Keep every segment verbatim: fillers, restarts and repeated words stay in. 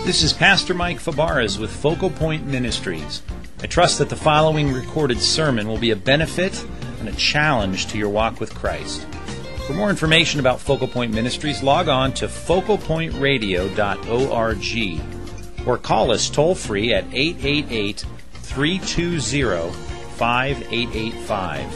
This is Pastor Mike Fabarez with Focal Point Ministries. I trust that the following recorded sermon will be a benefit and a challenge to your walk with Christ. For more information about Focal Point Ministries, log on to focal point radio dot org or call us toll-free at eight eight eight, three two zero, five eight eight five.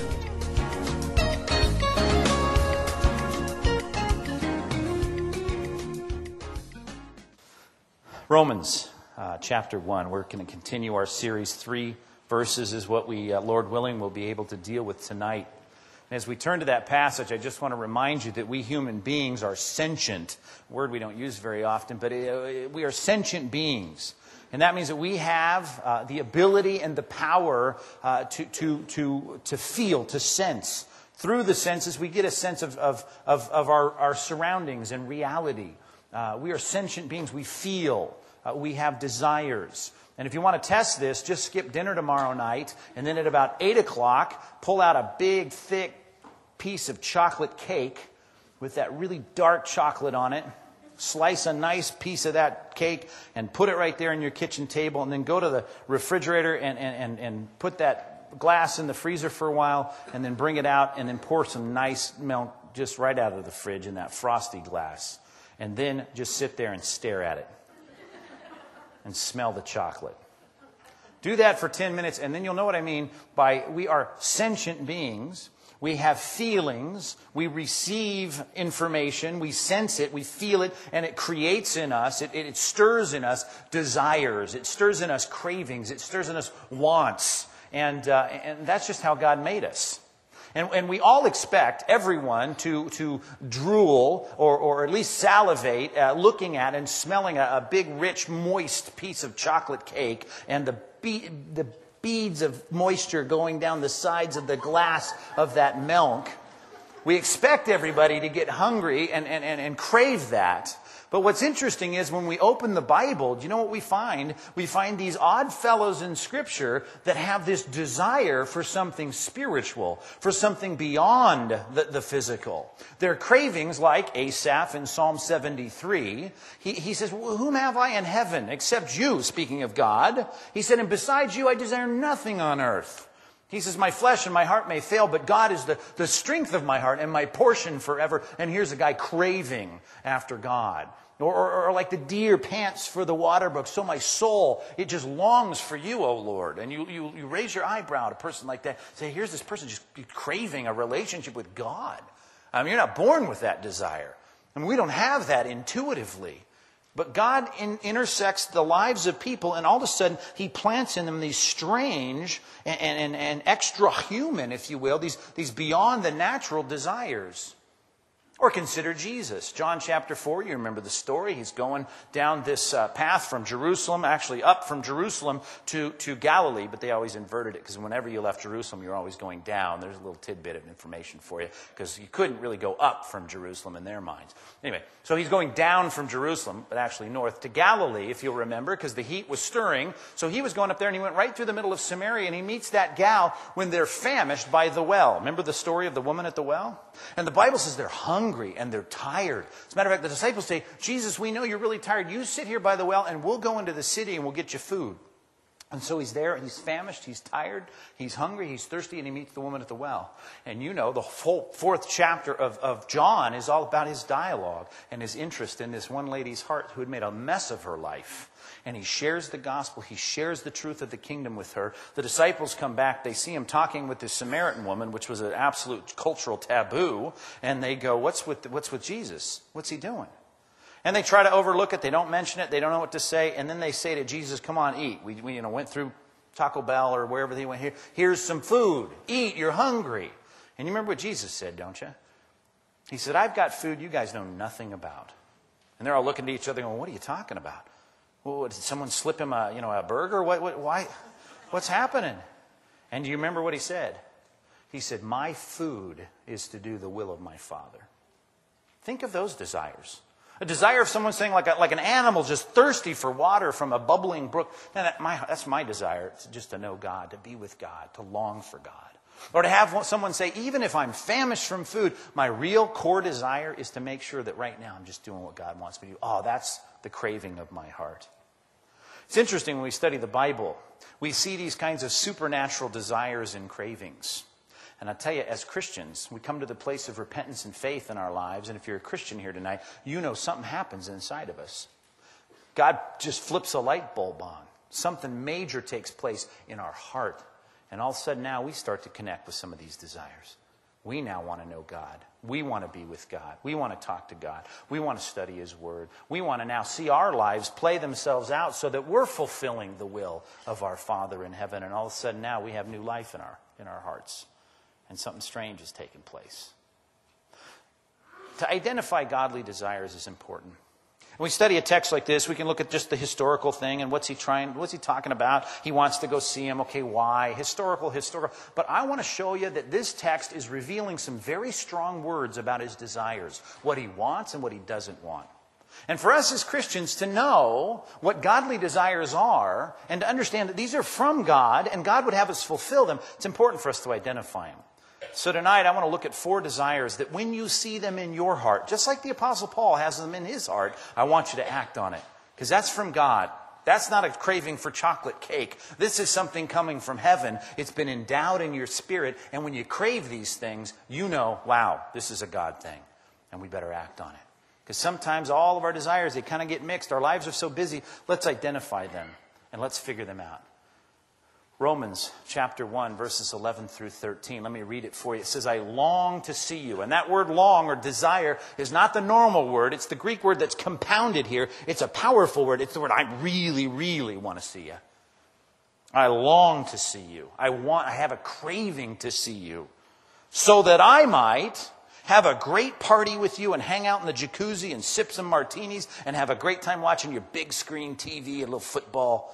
Romans uh, chapter one. We're going to continue our series. Three verses is what we, uh, Lord willing, will be able to deal with tonight. And as we turn to that passage, I just want to remind you that we human beings are sentient. A word we don't use very often, but uh, we are sentient beings. And that means that we have uh, the ability and the power uh, to, to, to, to feel, to sense. Through the senses, we get a sense of, of, of, of our, our surroundings and reality. Uh, we are sentient beings. We feel. Uh, we have desires. And if you want to test this, just skip dinner tomorrow night, and then at about eight o'clock, pull out a big, thick piece of chocolate cake with that really dark chocolate on it. Slice a nice piece of that cake and put it right there on your kitchen table, and then go to the refrigerator and, and, and, and put that glass in the freezer for a while, and then bring it out, and then pour some nice milk just right out of the fridge in that frosty glass. And then just sit there and stare at it and smell the chocolate. Do that for ten minutes, and then you'll know what I mean by we are sentient beings. We have feelings. We receive information. We sense it. We feel it, and it creates in us. It, it, it stirs in us desires. It stirs in us cravings. It stirs in us wants. And, uh, and that's just how God made us. And, and we all expect everyone to, to drool or, or at least salivate uh, looking at and smelling a, a big, rich, moist piece of chocolate cake and the, be- the beads of moisture going down the sides of the glass of that milk. We expect everybody to get hungry and, and, and, and crave that. But what's interesting is when we open the Bible, do you know what we find? We find these odd fellows in Scripture that have this desire for something spiritual, for something beyond the, the physical. Their cravings, like Asaph in Psalm seventy-three, he, he says, well, whom have I in heaven except you, speaking of God? He said, and besides you I desire nothing on earth. He says, my flesh and my heart may fail, but God is the, the strength of my heart and my portion forever. And here's a guy craving after God. Or, or, or like the deer pants for the water brook, so my soul, it just longs for you, O Lord. And you, you, you raise your eyebrow at a person like that. Say, here's this person just craving a relationship with God. I mean, you're not born with that desire. I mean, we don't have that intuitively. But God in, intersects the lives of people, and all of a sudden He plants in them these strange and, and, and extra human, if you will, these, these beyond the natural desires. Or consider Jesus. John chapter four, you remember the story. He's going down this uh, path from Jerusalem, actually up from Jerusalem to, to Galilee, but they always inverted it because whenever you left Jerusalem, you're always going down. There's a little tidbit of information for you because you couldn't really go up from Jerusalem in their minds. Anyway, so he's going down from Jerusalem, but actually north to Galilee, if you'll remember, because the heat was stirring. So he was going up there, and he went right through the middle of Samaria, and he meets that gal when they're famished by the well. Remember the story of the woman at the well? And the Bible says they're hungry and they're tired. As a matter of fact, the disciples say, Jesus, we know you're really tired. You sit here by the well, and we'll go into the city and we'll get you food. And so he's there, he's famished, he's tired, he's hungry, he's thirsty, and he meets the woman at the well. And you know, the whole fourth chapter of, of John is all about his dialogue and his interest in this one lady's heart who had made a mess of her life. And he shares the gospel, he shares the truth of the kingdom with her. The disciples come back, they see him talking with this Samaritan woman, which was an absolute cultural taboo. And they go, what's with, what's with Jesus? What's he doing? And they try to overlook it. They don't mention it. They don't know what to say. And then they say to Jesus, come on, eat. We, we you know, went through Taco Bell or wherever they went. Here, here's some food. Eat. You're hungry. And you remember what Jesus said, don't you? He said, I've got food you guys know nothing about. And they're all looking at each other going, what are you talking about? Well, did someone slip him a, you know, a burger? What, what, why? What's happening? And do you remember what he said? He said, my food is to do the will of my Father. Think of those desires. A desire of someone saying like a, like an animal just thirsty for water from a bubbling brook. And that, my, that's my desire, it's just to know God, to be with God, to long for God. Or to have someone say, even if I'm famished from food, my real core desire is to make sure that right now I'm just doing what God wants me to do. Oh, that's the craving of my heart. It's interesting when we study the Bible, we see these kinds of supernatural desires and cravings. And I tell you, as Christians, we come to the place of repentance and faith in our lives. And if you're a Christian here tonight, you know something happens inside of us. God just flips a light bulb on. Something major takes place in our heart. And all of a sudden now we start to connect with some of these desires. We now want to know God. We want to be with God. We want to talk to God. We want to study His Word. We want to now see our lives play themselves out so that we're fulfilling the will of our Father in heaven. And all of a sudden now we have new life in our, in our hearts. And something strange has taken place. To identify godly desires is important. When we study a text like this, we can look at just the historical thing and what's he trying, what's he talking about? He wants to go see him. Okay, why? Historical, historical. But I want to show you that this text is revealing some very strong words about his desires, what he wants and what he doesn't want. And for us as Christians to know what godly desires are and to understand that these are from God and God would have us fulfill them, it's important for us to identify them. So tonight I want to look at four desires that when you see them in your heart, just like the Apostle Paul has them in his heart, I want you to act on it. Because that's from God. That's not a craving for chocolate cake. This is something coming from heaven. It's been endowed in your spirit. And when you crave these things, you know, wow, this is a God thing. And we better act on it. Because sometimes all of our desires, they kind of get mixed. Our lives are so busy. Let's identify them and let's figure them out. Romans chapter one, verses eleven through thirteen. Let me read it for you. It says, I long to see you. And that word long or desire is not the normal word. It's the Greek word that's compounded here. It's a powerful word. It's the word I really, really want to see you. I long to see you. I want, I have a craving to see you. So that I might have a great party with you and hang out in the jacuzzi and sip some martinis and have a great time watching your big screen T V and a little football.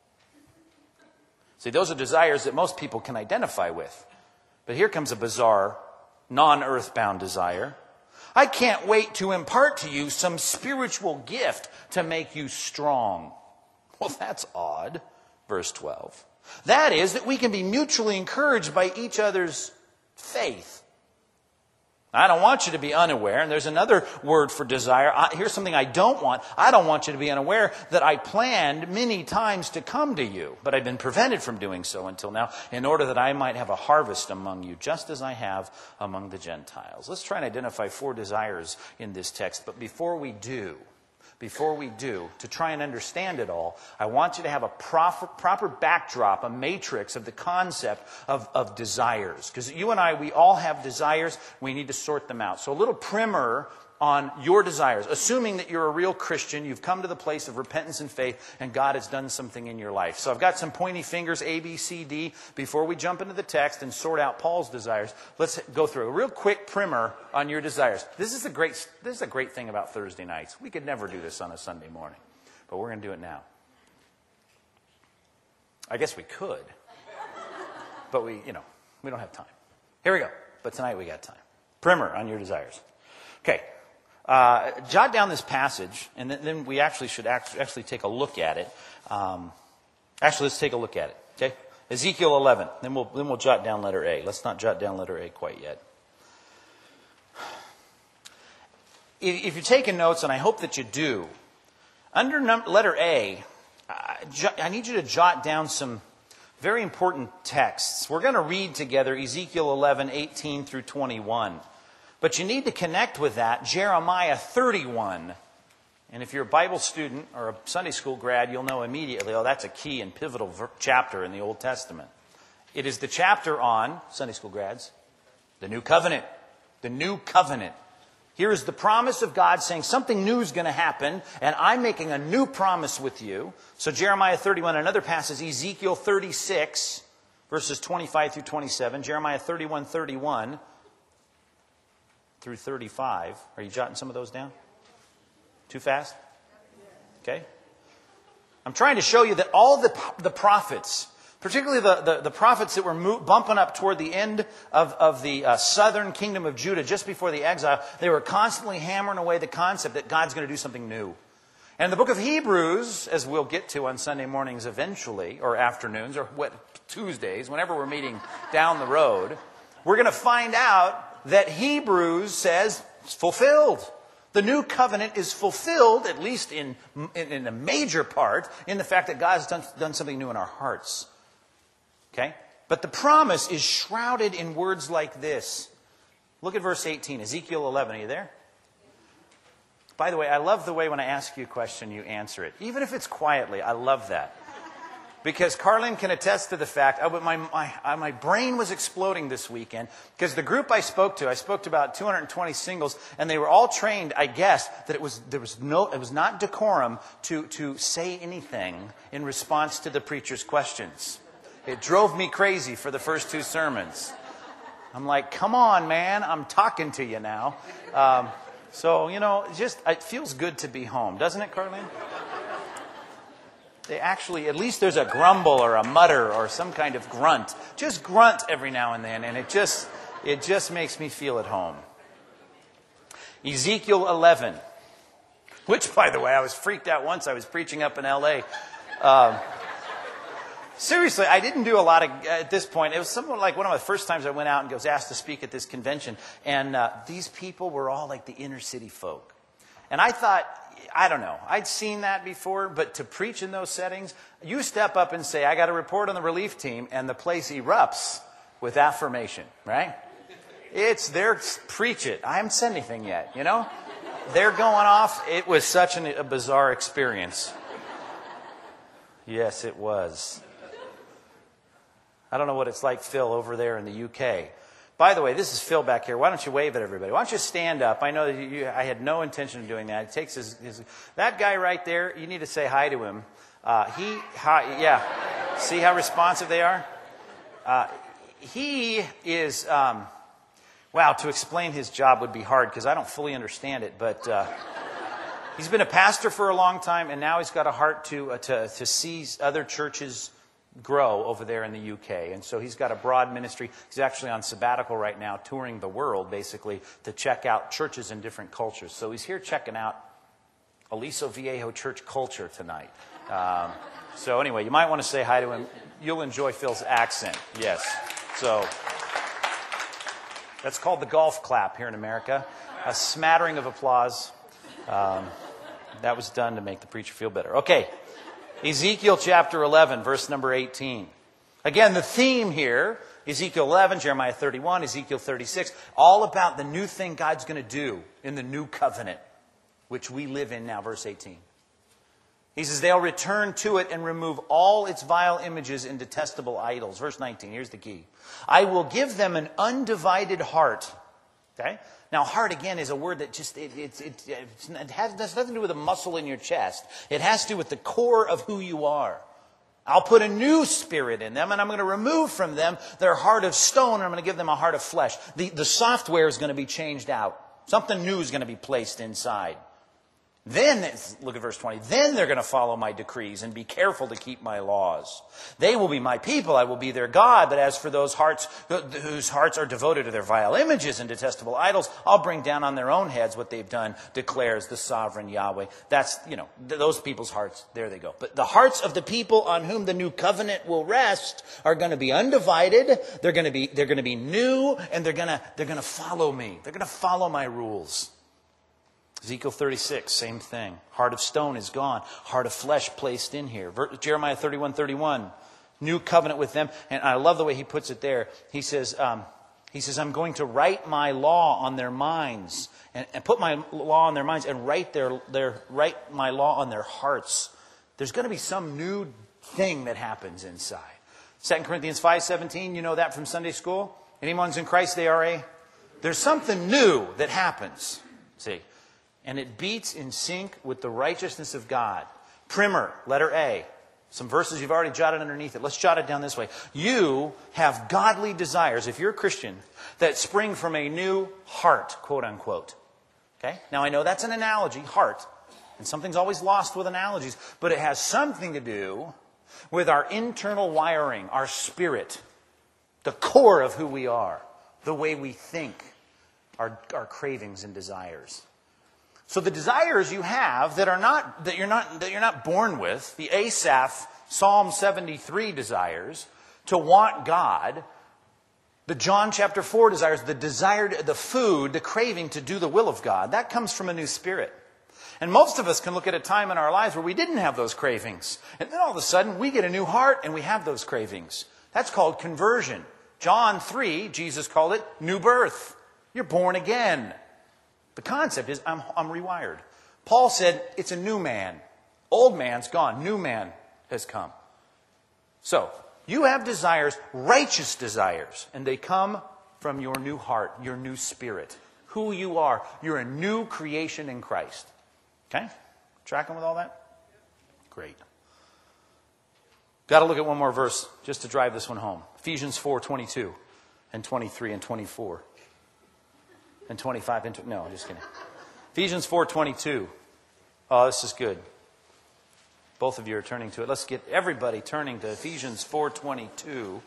See, those are desires that most people can identify with. But here comes a bizarre, non-earthbound desire. I can't wait to impart to you some spiritual gift to make you strong. Well, that's odd. Verse twelve. That is, that we can be mutually encouraged by each other's faith. I don't want you to be unaware. And there's another word for desire. I, here's something I don't want. I don't want you to be unaware that I planned many times to come to you, but I've been prevented from doing so until now, in order that I might have a harvest among you, just as I have among the Gentiles. Let's try and identify four desires in this text. But before we do, Before we do, to try and understand it all, I want you to have a proper, proper backdrop, a matrix of the concept of, of desires. Because you and I, we all have desires. We need to sort them out. So a little primer on your desires. Assuming that you're a real Christian, you've come to the place of repentance and faith, and God has done something in your life. So I've got some pointy fingers, A, B, C, D. Before we jump into the text and sort out Paul's desires, let's go through a real quick primer on your desires. This is a great, this is a great thing about Thursday nights. We could never do this on a Sunday morning, but we're going to do it now. I guess we could, but we, you know, we don't have time. Here we go. But tonight we got time. Primer on your desires. Okay. Uh, jot down this passage, and then, then we actually should act, actually take a look at it. Um, actually, let's take a look at it. Okay, Ezekiel eleven. Then we'll then we'll jot down letter A. Let's not jot down letter A quite yet. If, if you're taking notes, and I hope that you do, under num- letter A, I, I need you to jot down some very important texts. We're going to read together Ezekiel eleven, eighteen through twenty-one. But you need to connect with that Jeremiah thirty-one. And if you're a Bible student or a Sunday school grad, you'll know immediately, oh, that's a key and pivotal ver- chapter in the Old Testament. It is the chapter on, Sunday school grads, the New Covenant. The New Covenant. Here is the promise of God saying something new is going to happen, and I'm making a new promise with you. So Jeremiah thirty-one, another passage, Ezekiel thirty-six, verses twenty-five through twenty-seven, Jeremiah thirty-one, thirty-one. Through thirty-five. Are you jotting some of those down? Too fast? Okay. I'm trying to show you that all the, the prophets, particularly the, the, the prophets that were mo- bumping up toward the end of, of the uh, southern kingdom of Judah, just before the exile, they were constantly hammering away the concept that God's going to do something new. And the book of Hebrews, as we'll get to on Sunday mornings eventually, or afternoons, or what, Tuesdays, whenever we're meeting down the road, we're going to find out that Hebrews says it's fulfilled. The new covenant is fulfilled, at least in, in, in a major part, in the fact that God has done, done something new in our hearts. Okay? But the promise is shrouded in words like this. Look at verse eighteen, Ezekiel eleven. Are you there? By the way, I love the way when I ask you a question, you answer it. Even if it's quietly, I love that. Because Carlin can attest to the fact, oh, but my, my, my brain was exploding this weekend because the group I spoke to, I spoke to about two hundred twenty singles, and they were all trained, I guess, that it was there was no it was not decorum to, to say anything in response to the preacher's questions. It drove me crazy for the first two sermons. I'm like, come on, man, I'm talking to you now. Um, so, you know, just it feels good to be home, doesn't it, Carlin? They actually, at least there's a grumble or a mutter or some kind of grunt. Just grunt every now and then, and it just it just makes me feel at home. Ezekiel eleven, which, by the way, I was freaked out once. I was preaching up in L A. Um, seriously, I didn't do a lot of, at this point, it was something like one of the first times I went out and was asked to speak at this convention. And uh, these people were all like the inner city folk. And I thought, I don't know. I'd seen that before, but to preach in those settings, you step up and say, I got a report on the relief team, and the place erupts with affirmation, right? It's their, preach it. I haven't said anything yet, you know? They're going off. It was such an, a bizarre experience. Yes, it was. I don't know what it's like, Phil, over there in the U K. By the way, this is Phil back here. Why don't you wave at everybody? Why don't you stand up? I know that you, I had no intention of doing that. It takes his, his that guy right there. You need to say hi to him. Uh, he, hi, yeah. See how responsive they are? Uh, he is. Um, wow, to explain his job would be hard because I don't fully understand it. But uh, he's been a pastor for a long time, and now he's got a heart to uh, to to see other churches grow over there in the U K. And so he's got a broad ministry. He's actually on sabbatical right now, touring the world, basically, to check out churches in different cultures. So he's here checking out Aliso Viejo church culture tonight. Um, so anyway, you might want to say hi to him. You'll enjoy Phil's accent. Yes. So that's called the golf clap here in America. A smattering of applause. Um, that was done to make the preacher feel better. Okay. Ezekiel chapter eleven, verse number eighteen. Again, the theme here, Ezekiel eleven, Jeremiah thirty-one, Ezekiel thirty-six, all about the new thing God's going to do in the new covenant, which we live in now, verse eighteen. He says, they'll return to it and remove all its vile images and detestable idols. Verse nineteen, here's the key. I will give them an undivided heart. Okay? Now, heart, again, is a word that just, it, it, it, it has, it has nothing to do with a muscle in your chest. It has to do with the core of who you are. I'll put a new spirit in them, and I'm going to remove from them their heart of stone, and I'm going to give them a heart of flesh. The, the software is going to be changed out. Something new is going to be placed inside. Then, look at verse twenty, then they're going to follow my decrees and be careful to keep my laws. They will be my people, I will be their God. But as for those hearts whose hearts are devoted to their vile images and detestable idols, I'll bring down on their own heads what they've done, declares the sovereign Yahweh. That's, you know, those people's hearts, there they go. But the hearts of the people on whom the new covenant will rest are going to be undivided, they're going to be, they're going to be new, and they're going to, they're going to follow me. They're going to follow my rules. Ezekiel thirty-six, same thing. Heart of stone is gone. Heart of flesh placed in here. Jeremiah thirty-one, thirty-one. New covenant with them. And I love the way he puts it there. He says, um, he says, I'm going to write my law on their minds. And, and put my law on their minds and write their, their write my law on their hearts. There's going to be some new thing that happens inside. Second Corinthians five seventeen, you know that from Sunday school? Anyone's in Christ, they are a... There's something new that happens. See? And it beats in sync with the righteousness of God. Primer, letter A. Some verses you've already jotted underneath it. Let's jot it down this way. You have godly desires, if you're a Christian, that spring from a new heart, quote unquote. Okay? Now I know that's an analogy, heart. And something's always lost with analogies. But it has something to do with our internal wiring, our spirit. The core of who we are. The way we think. Our, our cravings and desires. So the desires you have that are not that you're not that you're not born with, the Asaph Psalm seventy-three desires to want God, The John chapter four desires, the desire, the food, the craving to do the will of God, that comes from a new spirit. And most of us can look at a time in our lives where we didn't have those cravings. And then all of a sudden, we get a new heart and we have those cravings. That's called conversion. John three, Jesus called it new birth. You're born again. The concept is I'm, I'm rewired. Paul said it's a new man. Old man's gone. New man has come. So, you have desires, righteous desires, and they come from your new heart, your new spirit. Who you are. You're a new creation in Christ. Okay? Tracking with all that? Great. Got to look at one more verse just to drive this one home. Ephesians four twenty-two and twenty-three and twenty-four and twenty-five and twenty. No, I'm just kidding. Ephesians four twenty-two. Oh, this is good. Both of you are turning to it. Let's get everybody turning to Ephesians four twenty-two.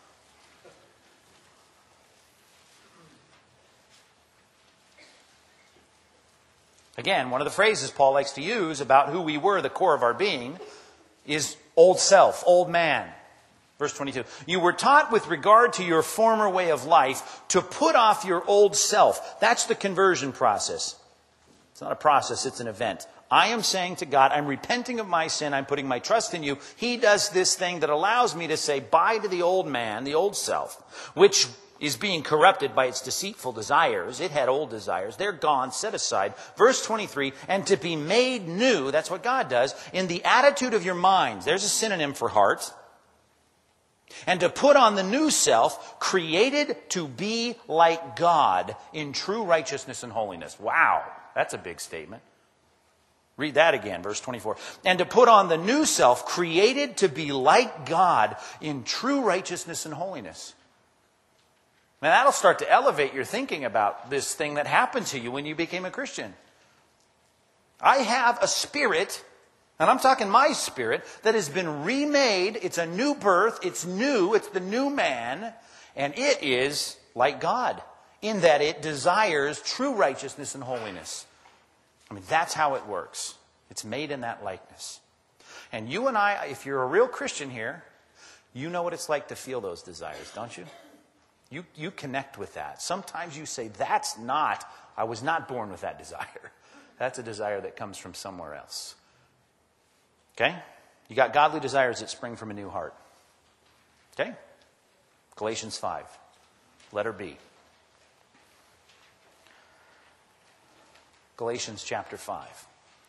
Again, one of the phrases Paul likes to use about who we were, the core of our being, is old self, old man. Verse twenty-two. You were taught with regard to your former way of life to put off your old self. That's the conversion process. It's not a process, it's an event. I am saying to God, I'm repenting of my sin, I'm putting my trust in you. He does this thing that allows me to say bye to the old man, the old self, which is being corrupted by its deceitful desires. It had old desires. They're gone, set aside. Verse twenty-three, and to be made new, that's what God does, in the attitude of your minds. There's a synonym for heart. And to put on the new self, created to be like God in true righteousness and holiness. Wow, that's a big statement. Read that again, verse twenty-four. And to put on the new self, created to be like God in true righteousness and holiness. Now that'll start to elevate your thinking about this thing that happened to you when you became a Christian. I have a spirit, and I'm talking my spirit, that has been remade. It's a new birth. It's new. It's the new man. And it is like God in that it desires true righteousness and holiness. I mean, that's how it works. It's made in that likeness. And you and I, if you're a real Christian here, you know what it's like to feel those desires, don't you? You, you connect with that. Sometimes you say, that's not, I was not born with that desire. That's a desire that comes from somewhere else. Okay? You got godly desires that spring from a new heart. Okay? Galatians five, letter B. Galatians chapter five.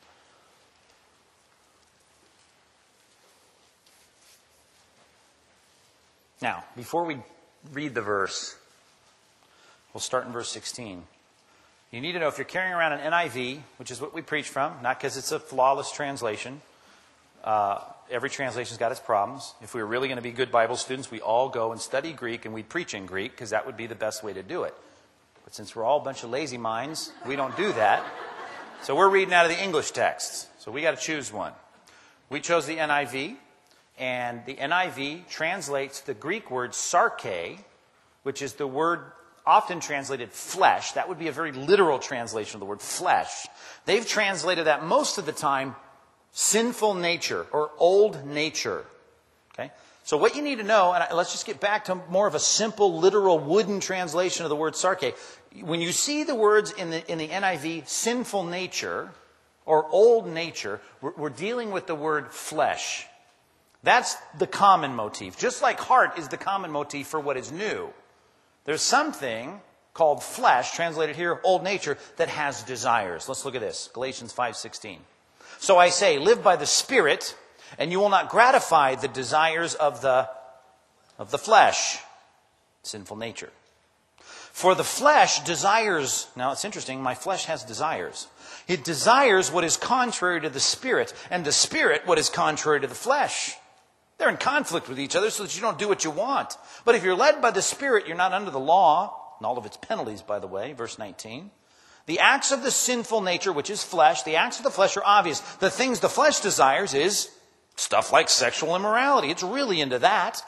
Now, before we read the verse, we'll start in verse sixteen. You need to know if you're carrying around an N I V, which is what we preach from, not because it's a flawless translation. Uh, every translation's got its problems. If we were really going to be good Bible students, we all go and study Greek and we preach in Greek because that would be the best way to do it. But since we're all a bunch of lazy minds, we don't do that. So we're reading out of the English texts. So we got to choose one. We chose the N I V, and the N I V translates the Greek word sarke, which is the word often translated flesh. That would be a very literal translation of the word flesh. They've translated that most of the time sinful nature or old nature. Okay? So what you need to know, and let's just get back to more of a simple, literal, wooden translation of the word sarke. When you see the words in the, in the N I V, sinful nature or old nature, we're, we're dealing with the word flesh. That's the common motif. Just like heart is the common motif for what is new. There's something called flesh, translated here, old nature, that has desires. Let's look at this. Galatians five sixteen. So I say, live by the Spirit, and you will not gratify the desires of the, of the flesh, sinful nature. For the flesh desires, now it's interesting, my flesh has desires. It desires what is contrary to the Spirit, and the Spirit what is contrary to the flesh. They're in conflict with each other so that you don't do what you want. But if you're led by the Spirit, you're not under the law, and all of its penalties, by the way, verse nineteen. The acts of the sinful nature, which is flesh, the acts of the flesh are obvious. The things the flesh desires is stuff like sexual immorality. It's really into that.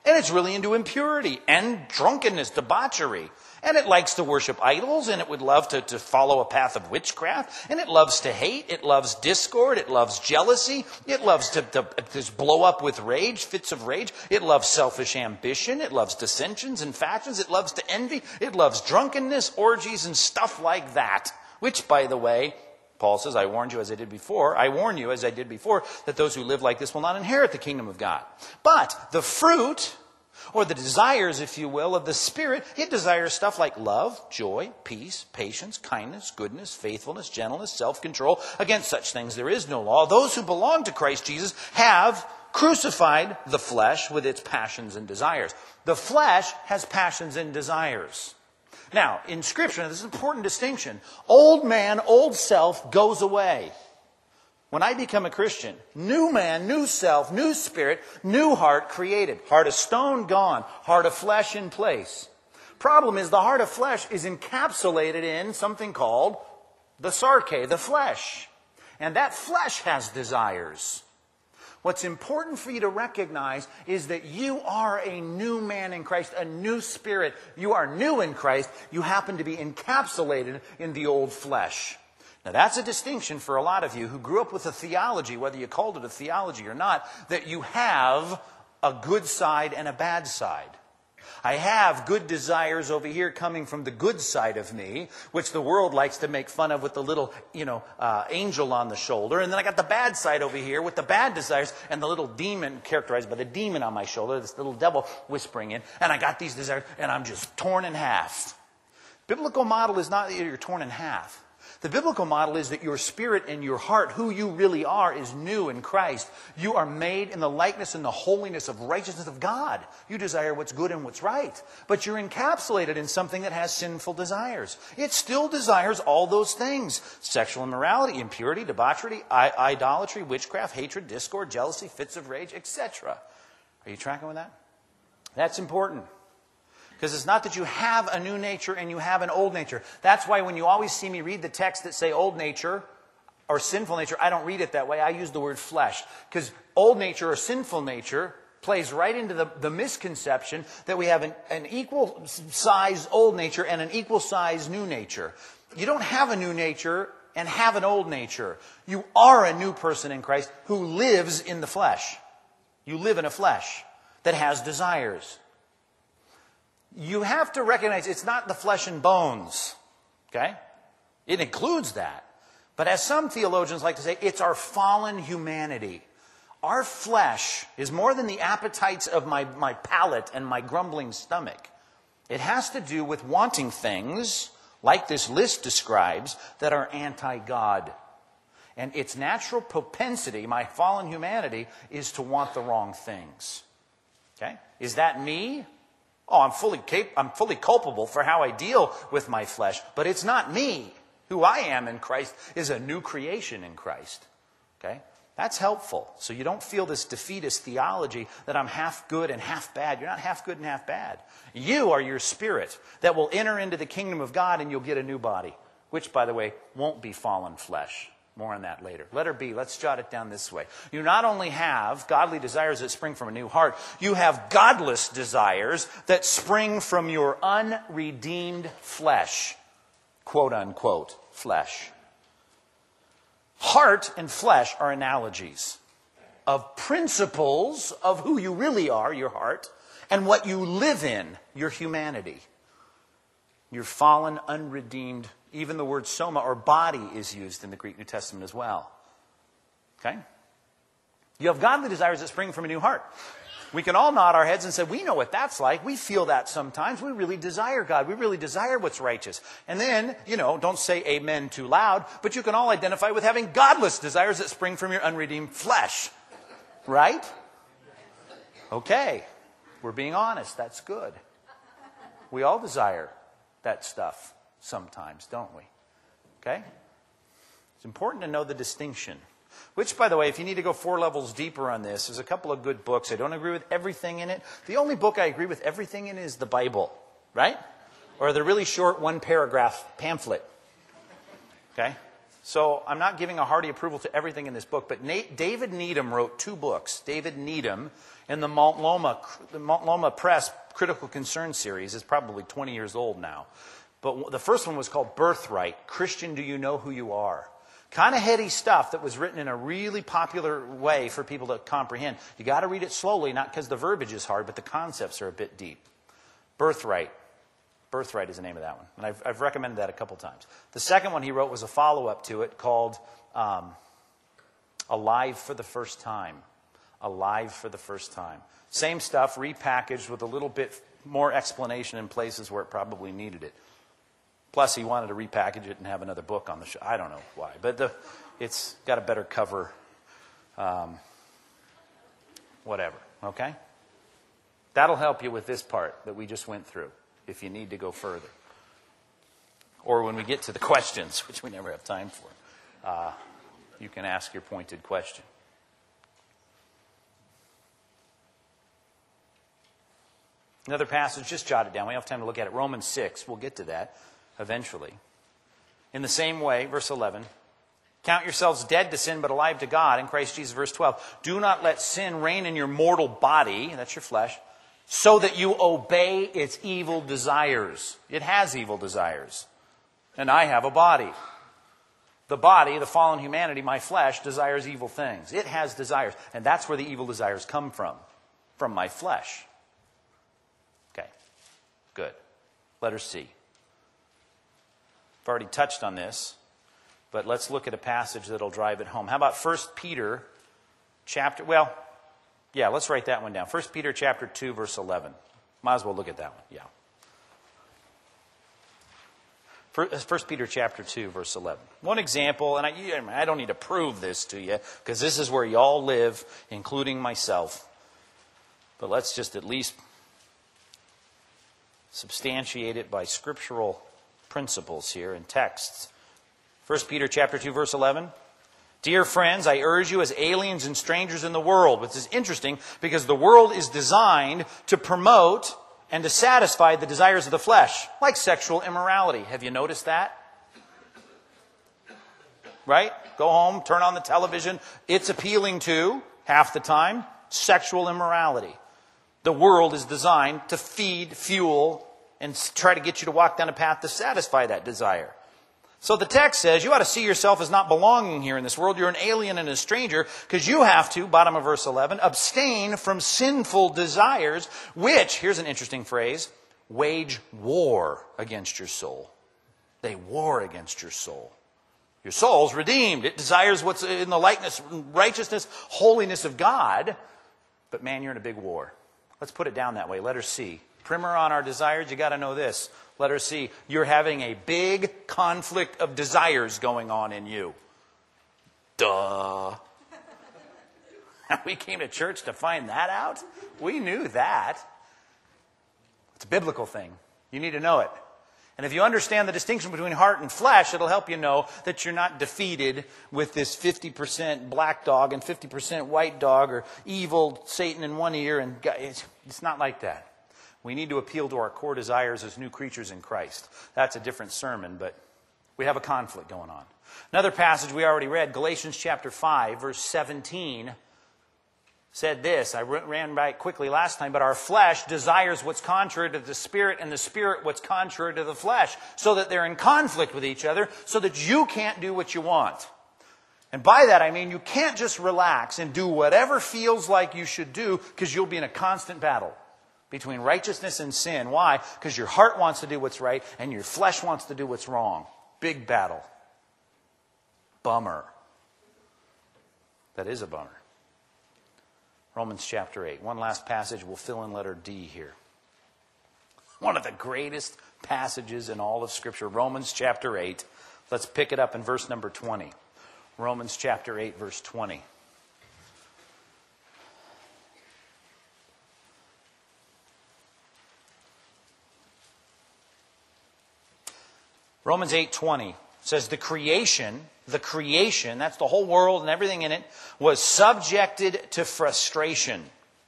And it's really into impurity and drunkenness, debauchery. And it likes to worship idols, and it would love to, to follow a path of witchcraft. And it loves to hate. It loves discord. It loves jealousy. It loves to, to, to just blow up with rage, fits of rage. It loves selfish ambition. It loves dissensions and factions. It loves to envy. It loves drunkenness, orgies, and stuff like that. Which, by the way, Paul says, I warned you as I did before, I warn you as I did before, that those who live like this will not inherit the kingdom of God. But the fruit, or the desires, if you will, of the Spirit, it desires stuff like love, joy, peace, patience, kindness, goodness, faithfulness, gentleness, self-control. Against such things there is no law. Those who belong to Christ Jesus have crucified the flesh with its passions and desires. The flesh has passions and desires. Now, in Scripture, this is an important distinction. Old man, old self goes away. When I become a Christian, new man, new self, new spirit, new heart created. Heart of stone gone, heart of flesh in place. Problem is the heart of flesh is encapsulated in something called the sarche, the flesh. And that flesh has desires. What's important for you to recognize is that you are a new man in Christ, a new spirit. You are new in Christ. You happen to be encapsulated in the old flesh. Now, that's a distinction for a lot of you who grew up with a theology, whether you called it a theology or not, that you have a good side and a bad side. I have good desires over here coming from the good side of me, which the world likes to make fun of with the little, you know, uh, angel on the shoulder. And then I got the bad side over here with the bad desires and the little demon, characterized by the demon on my shoulder, this little devil whispering in. And I got these desires, and I'm just torn in half. Biblical model is not that you're torn in half. The biblical model is that your spirit and your heart, who you really are, is new in Christ. You are made in the likeness and the holiness of righteousness of God. You desire what's good and what's right. But you're encapsulated in something that has sinful desires. It still desires all those things. Sexual immorality, impurity, debauchery, I- idolatry, witchcraft, hatred, discord, jealousy, fits of rage, et cetera. Are you tracking with that? That's important. Because it's not that you have a new nature and you have an old nature. That's why when you always see me read the texts that say old nature or sinful nature, I don't read it that way. I use the word flesh. Because old nature or sinful nature plays right into the, the misconception that we have an, an equal size old nature and an equal size new nature. You don't have a new nature and have an old nature. You are a new person in Christ who lives in the flesh. You live in a flesh that has desires. You have to recognize it's not the flesh and bones, okay? It includes that. But as some theologians like to say, it's our fallen humanity. Our flesh is more than the appetites of my, my palate and my grumbling stomach. It has to do with wanting things, like this list describes, that are anti-God. And its natural propensity, my fallen humanity, is to want the wrong things. Okay? Is that me? Oh, I'm fully cap- I'm fully culpable for how I deal with my flesh, but it's not me. Who I am in Christ is a new creation in Christ. Okay? That's helpful. So you don't feel this defeatist theology that I'm half good and half bad. You're not half good and half bad. You are your spirit that will enter into the kingdom of God and you'll get a new body, which, by the way, won't be fallen flesh. More on that later. Letter B, let's jot it down this way. You not only have godly desires that spring from a new heart, you have godless desires that spring from your unredeemed flesh. Quote unquote, flesh. Heart and flesh are analogies of principles of who you really are, your heart, and what you live in, your humanity. Your fallen, unredeemed, even the word soma or body is used in the Greek New Testament as well. Okay? You have godly desires that spring from a new heart. We can all nod our heads and say, we know what that's like. We feel that sometimes. We really desire God. We really desire what's righteous. And then, you know, don't say amen too loud, but you can all identify with having godless desires that spring from your unredeemed flesh. Right? Okay. We're being honest. That's good. We all desire that stuff sometimes, don't we? Okay? It's important to know the distinction. Which, by the way, if you need to go four levels deeper on this, there's a couple of good books. I don't agree with everything in it. The only book I agree with everything in is the Bible, right? Or the really short one-paragraph pamphlet. Okay? So I'm not giving a hearty approval to everything in this book, but Nate, David Needham wrote two books. David Needham in the Multnomah, the Multnomah Press Critical Concern series is probably twenty years old now. But the first one was called Birthright, Christian, Do You Know Who You Are? Kind of heady stuff that was written in a really popular way for people to comprehend. You got to read it slowly, not because the verbiage is hard, but the concepts are a bit deep. Birthright. Birthright is the name of that one. And I've, I've recommended that a couple times. The second one he wrote was a follow-up to it called um, Alive for the First Time. Alive for the First Time. Same stuff, repackaged with a little bit more explanation in places where it probably needed it. Plus, he wanted to repackage it and have another book on the show. I don't know why. But the, it's got a better cover. Um, whatever. Okay? That'll help you with this part that we just went through, if you need to go further. Or when we get to the questions, which we never have time for, uh, you can ask your pointed question. Another passage, just jot it down. We don't have time to look at it. Romans six, we'll get to that eventually. In the same way, verse eleven, count yourselves dead to sin, but alive to God in Christ Jesus. Verse twelve, do not let sin reign in your mortal body, that's your flesh, so that you obey its evil desires. It has evil desires. And I have a body. The body, the fallen humanity, my flesh, desires evil things. It has desires. And that's where the evil desires come from. From my flesh. Okay. Good. Letter C. I've already touched on this, but let's look at a passage that'll drive it home. How about First Peter chapter, well, yeah, let's write that one down. First Peter chapter two, verse eleven. Might as well look at that one, yeah. First Peter chapter two, verse eleven. One example, and I, I don't need to prove this to you, because this is where you all live, including myself. But let's just at least substantiate it by scriptural principles here and texts. First Peter chapter two, verse eleven. Dear friends, I urge you as aliens and strangers in the world, which is interesting because the world is designed to promote and to satisfy the desires of the flesh, like sexual immorality. Have you noticed that? Right? Go home, turn on the television. It's appealing to, half the time, sexual immorality. The world is designed to feed, fuel, and try to get you to walk down a path to satisfy that desire. So the text says you ought to see yourself as not belonging here in this world. You're an alien and a stranger because you have to, bottom of verse eleven, abstain from sinful desires, which, here's an interesting phrase, wage war against your soul. They war against your soul. Your soul's redeemed. It desires what's in the likeness, righteousness, holiness of God. But man, you're in a big war. Let's put it down that way. Letter C. Primer on our desires, you got to know this. Letter C, you're having a big conflict of desires going on in you. Duh. We came to church to find that out? We knew that. It's a biblical thing. You need to know it. And if you understand the distinction between heart and flesh, it'll help you know that you're not defeated with this fifty percent black dog and fifty percent white dog or evil Satan in one ear. And it's not like that. We need to appeal to our core desires as new creatures in Christ. That's a different sermon, but we have a conflict going on. Another passage we already read, Galatians chapter five, verse seventeen, said this. I ran by it quickly last time, but our flesh desires what's contrary to the Spirit, and the Spirit what's contrary to the flesh, so that they're in conflict with each other, so that you can't do what you want. And by that I mean you can't just relax and do whatever feels like you should do, because you'll be in a constant battle between righteousness and sin. Why? Because your heart wants to do what's right and your flesh wants to do what's wrong. Big battle. Bummer. That is a bummer. Romans chapter eight. One last passage. We'll fill in letter D here. One of the greatest passages in all of Scripture. Romans chapter eight. Let's pick it up in verse number twenty. Romans chapter eight, verse twenty. Romans eight twenty says the creation, the creation, that's the whole world and everything in it, was subjected to frustration.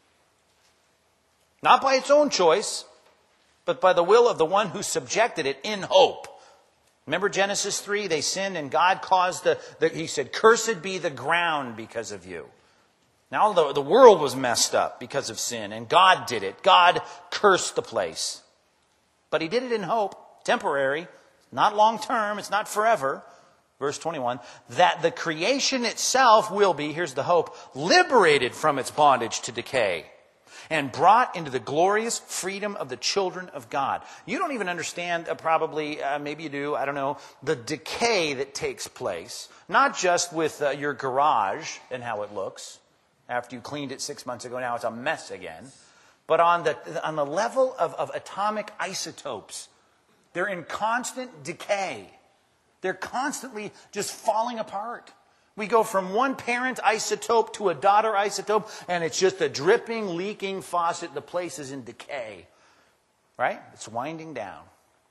Not by its own choice, but by the will of the one who subjected it in hope. Remember Genesis three? They sinned and God caused the, the he said, cursed be the ground because of you. Now the, the world was messed up because of sin, and God did it. God cursed the place. But he did it in hope, temporary, not long term, it's not forever. Verse twenty-one, that the creation itself will be, here's the hope, liberated from its bondage to decay and brought into the glorious freedom of the children of God. You don't even understand, uh, probably, uh, maybe you do, I don't know, the decay that takes place. Not just with uh, your garage and how it looks. After you cleaned it six months ago, now it's a mess again. But on the, on the level of, of atomic isotopes, they're in constant decay. They're constantly just falling apart. We go from one parent isotope to a daughter isotope, and it's just a dripping, leaking faucet. The place is in decay. Right? It's winding down.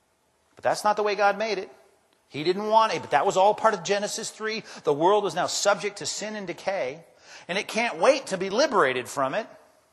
But that's not the way God made it. He didn't want it, but that was all part of Genesis three. The world was now subject to sin and decay, and it can't wait to be liberated from it.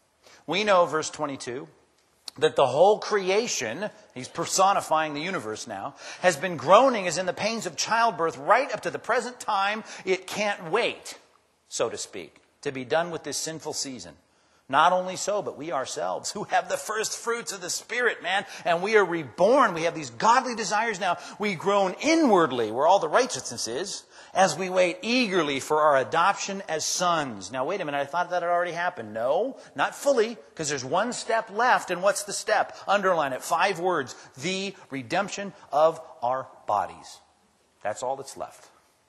We know, verse twenty-two, that the whole creation, he's personifying the universe now, has been groaning as in the pains of childbirth right up to the present time. It can't wait, so to speak, to be done with this sinful season. Not only so, but we ourselves, who have the first fruits of the Spirit, man, and we are reborn. We have these godly desires now. We groan inwardly, where all the righteousness is, as we wait eagerly for our adoption as sons. Now, wait a minute, I thought that had already happened. No, not fully, because there's one step left. And what's the step? Underline it, five words. The redemption of our bodies. That's all that's left.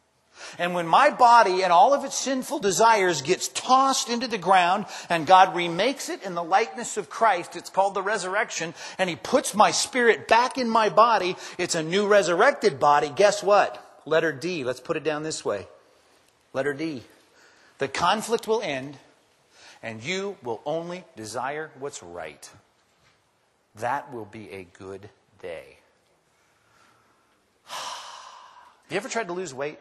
And when my body and all of its sinful desires gets tossed into the ground and God remakes it in the likeness of Christ, it's called the resurrection, and He puts my spirit back in my body, it's a new resurrected body. Guess what? Letter D. Let's put it down this way. Letter D. The conflict will end, and you will only desire what's right. That will be a good day. Have you ever tried to lose weight?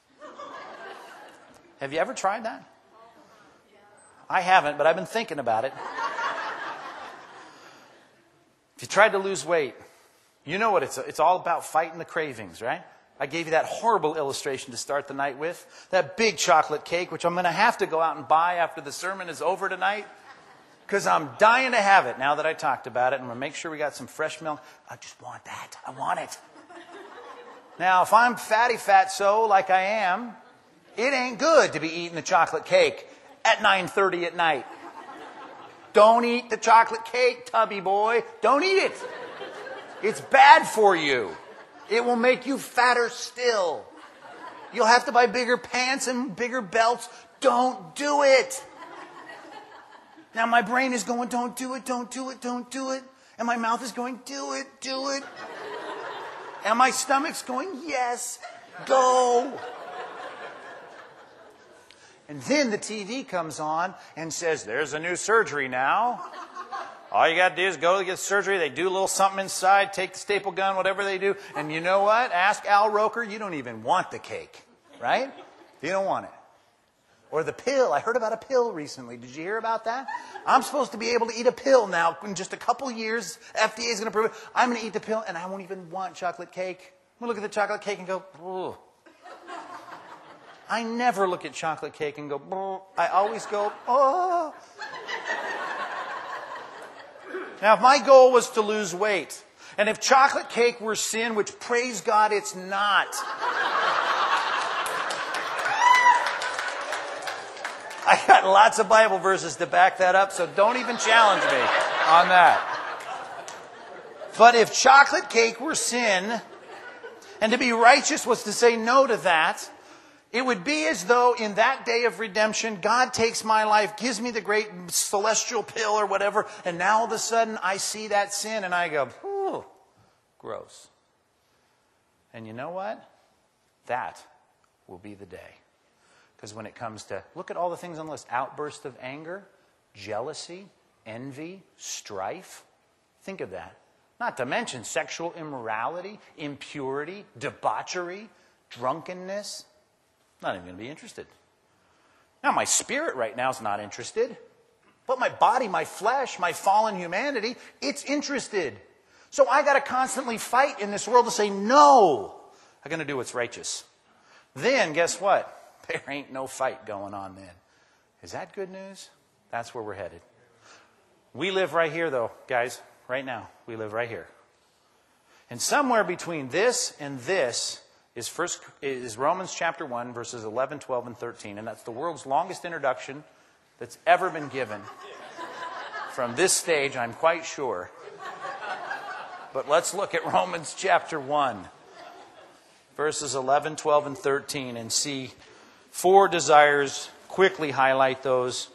Have you ever tried that? I haven't, but I've been thinking about it. If you tried to lose weight, you know what it's it's all about, fighting the cravings, right? I gave you that horrible illustration to start the night with. That big chocolate cake, which I'm going to have to go out and buy after the sermon is over tonight. Because I'm dying to have it now that I talked about it. And we'll make sure we got some fresh milk. I just want that. I want it. Now, if I'm fatty fatso like I am, it ain't good to be eating the chocolate cake at nine thirty at night. Don't eat the chocolate cake, tubby boy. Don't eat it. It's bad for you. It will make you fatter still. You'll have to buy bigger pants and bigger belts. Don't do it. Now my brain is going, don't do it, don't do it, don't do it. And my mouth is going, do it, do it. And my stomach's going, yes, go. And then the T V comes on and says, there's a new surgery now. All you got to do is go to get surgery. They do a little something inside, take the staple gun, whatever they do. And you know what? Ask Al Roker, you don't even want the cake, right? You don't want it. Or the pill. I heard about a pill recently. Did you hear about that? I'm supposed to be able to eat a pill now. In just a couple years, F D A is going to prove it. I'm going to eat the pill, and I won't even want chocolate cake. I'm going to look at the chocolate cake and go, ooh. I never look at chocolate cake and go, ooh. I always go, oh. Now, if my goal was to lose weight, and if chocolate cake were sin, which praise God it's not. I got lots of Bible verses to back that up, so don't even challenge me on that. But if chocolate cake were sin, and to be righteous was to say no to that, it would be as though in that day of redemption, God takes my life, gives me the great celestial pill or whatever, and now all of a sudden I see that sin and I go, ooh, gross. And you know what? That will be the day. Because when it comes to, look at all the things on the list, outburst of anger, jealousy, envy, strife. Think of that. Not to mention sexual immorality, impurity, debauchery, drunkenness. Not even going to be interested. Now, my spirit right now is not interested. But my body, my flesh, my fallen humanity, it's interested. So I got to constantly fight in this world to say, no, I'm going to do what's righteous. Then, guess what? There ain't no fight going on then. Is that good news? That's where we're headed. We live right here, though, guys. Right now. We live right here. And somewhere between this and this is first is Romans chapter one, verses eleven, twelve, and thirteen. And that's the world's longest introduction that's ever been given. From this stage, I'm quite sure. But let's look at Romans chapter one, verses eleven, twelve, and thirteen, and see four desires. Quickly highlight those.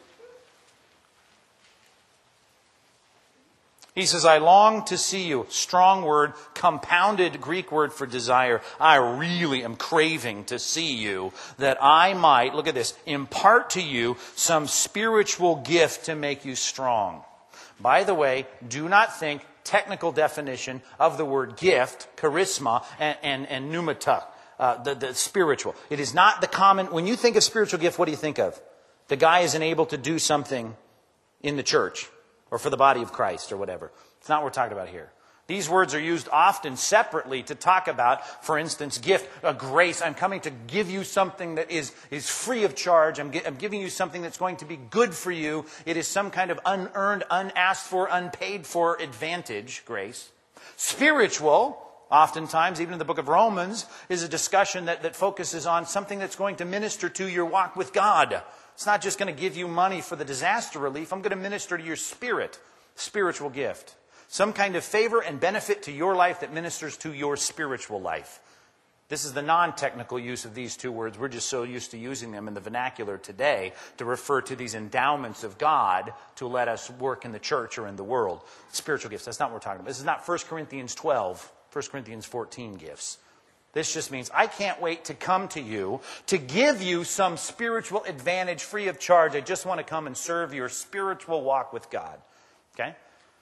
He says, I long to see you. Strong word, compounded Greek word for desire. I really am craving to see you, that I might, look at this, impart to you some spiritual gift to make you strong. By the way, do not think technical definition of the word gift, charisma, and, and, and pneumata, uh, the, the spiritual. It is not the common, when you think of spiritual gift, what do you think of? The guy isn't able to do something in the church or for the body of Christ or whatever. It's not what we're talking about here. These words are used often separately to talk about, for instance, gift, a grace. I'm coming to give you something that is, is free of charge. I'm, gi- I'm giving you something that's going to be good for you. It is some kind of unearned, unasked for, unpaid for advantage, grace. Spiritual, oftentimes, even in the book of Romans, is a discussion that, that focuses on something that's going to minister to your walk with God. It's not just going to give you money for the disaster relief. I'm going to minister to your spirit, spiritual gift. Some kind of favor and benefit to your life that ministers to your spiritual life. This is the non-technical use of these two words. We're just so used to using them in the vernacular today to refer to these endowments of God to let us work in the church or in the world. Spiritual gifts, that's not what we're talking about. This is not First Corinthians twelve, First Corinthians fourteen gifts. This just means I can't wait to come to you to give you some spiritual advantage free of charge. I just want to come and serve your spiritual walk with God. Okay?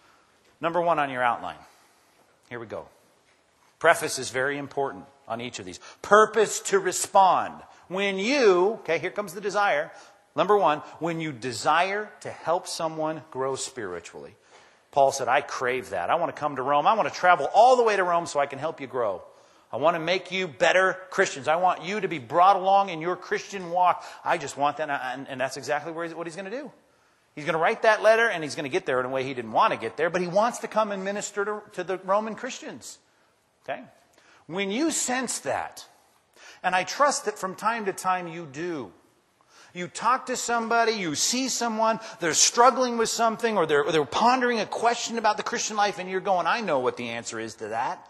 Number one on your outline. Here we go. Preface is very important on each of these. Purpose to respond. When you, okay, here comes the desire. Number one, when you desire to help someone grow spiritually. Paul said, I crave that. I want to come to Rome. I want to travel all the way to Rome so I can help you grow. I want to make you better Christians. I want you to be brought along in your Christian walk. I just want that. And, and that's exactly where he's, what he's going to do. He's going to write that letter, and he's going to get there in a way he didn't want to get there, but he wants to come and minister to, to the Roman Christians. Okay? When you sense that, and I trust that from time to time you do, you talk to somebody, you see someone, they're struggling with something, or they're, or they're pondering a question about the Christian life, and you're going, I know what the answer is to that.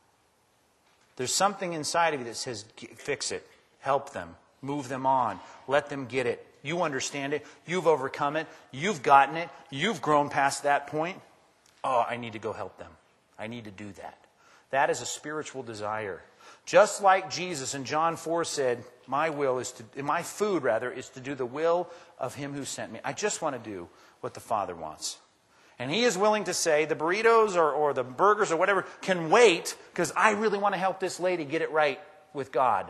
There's something inside of you that says, fix it, help them, move them on, let them get it. You understand it. You've overcome it. You've gotten it. You've grown past that point. Oh, I need to go help them. I need to do that. That is a spiritual desire. Just like Jesus in John four said, my will is to, my food rather, is to do the will of him who sent me. I just want to do what the Father wants. And he is willing to say the burritos or, or the burgers or whatever can wait because I really want to help this lady get it right with God.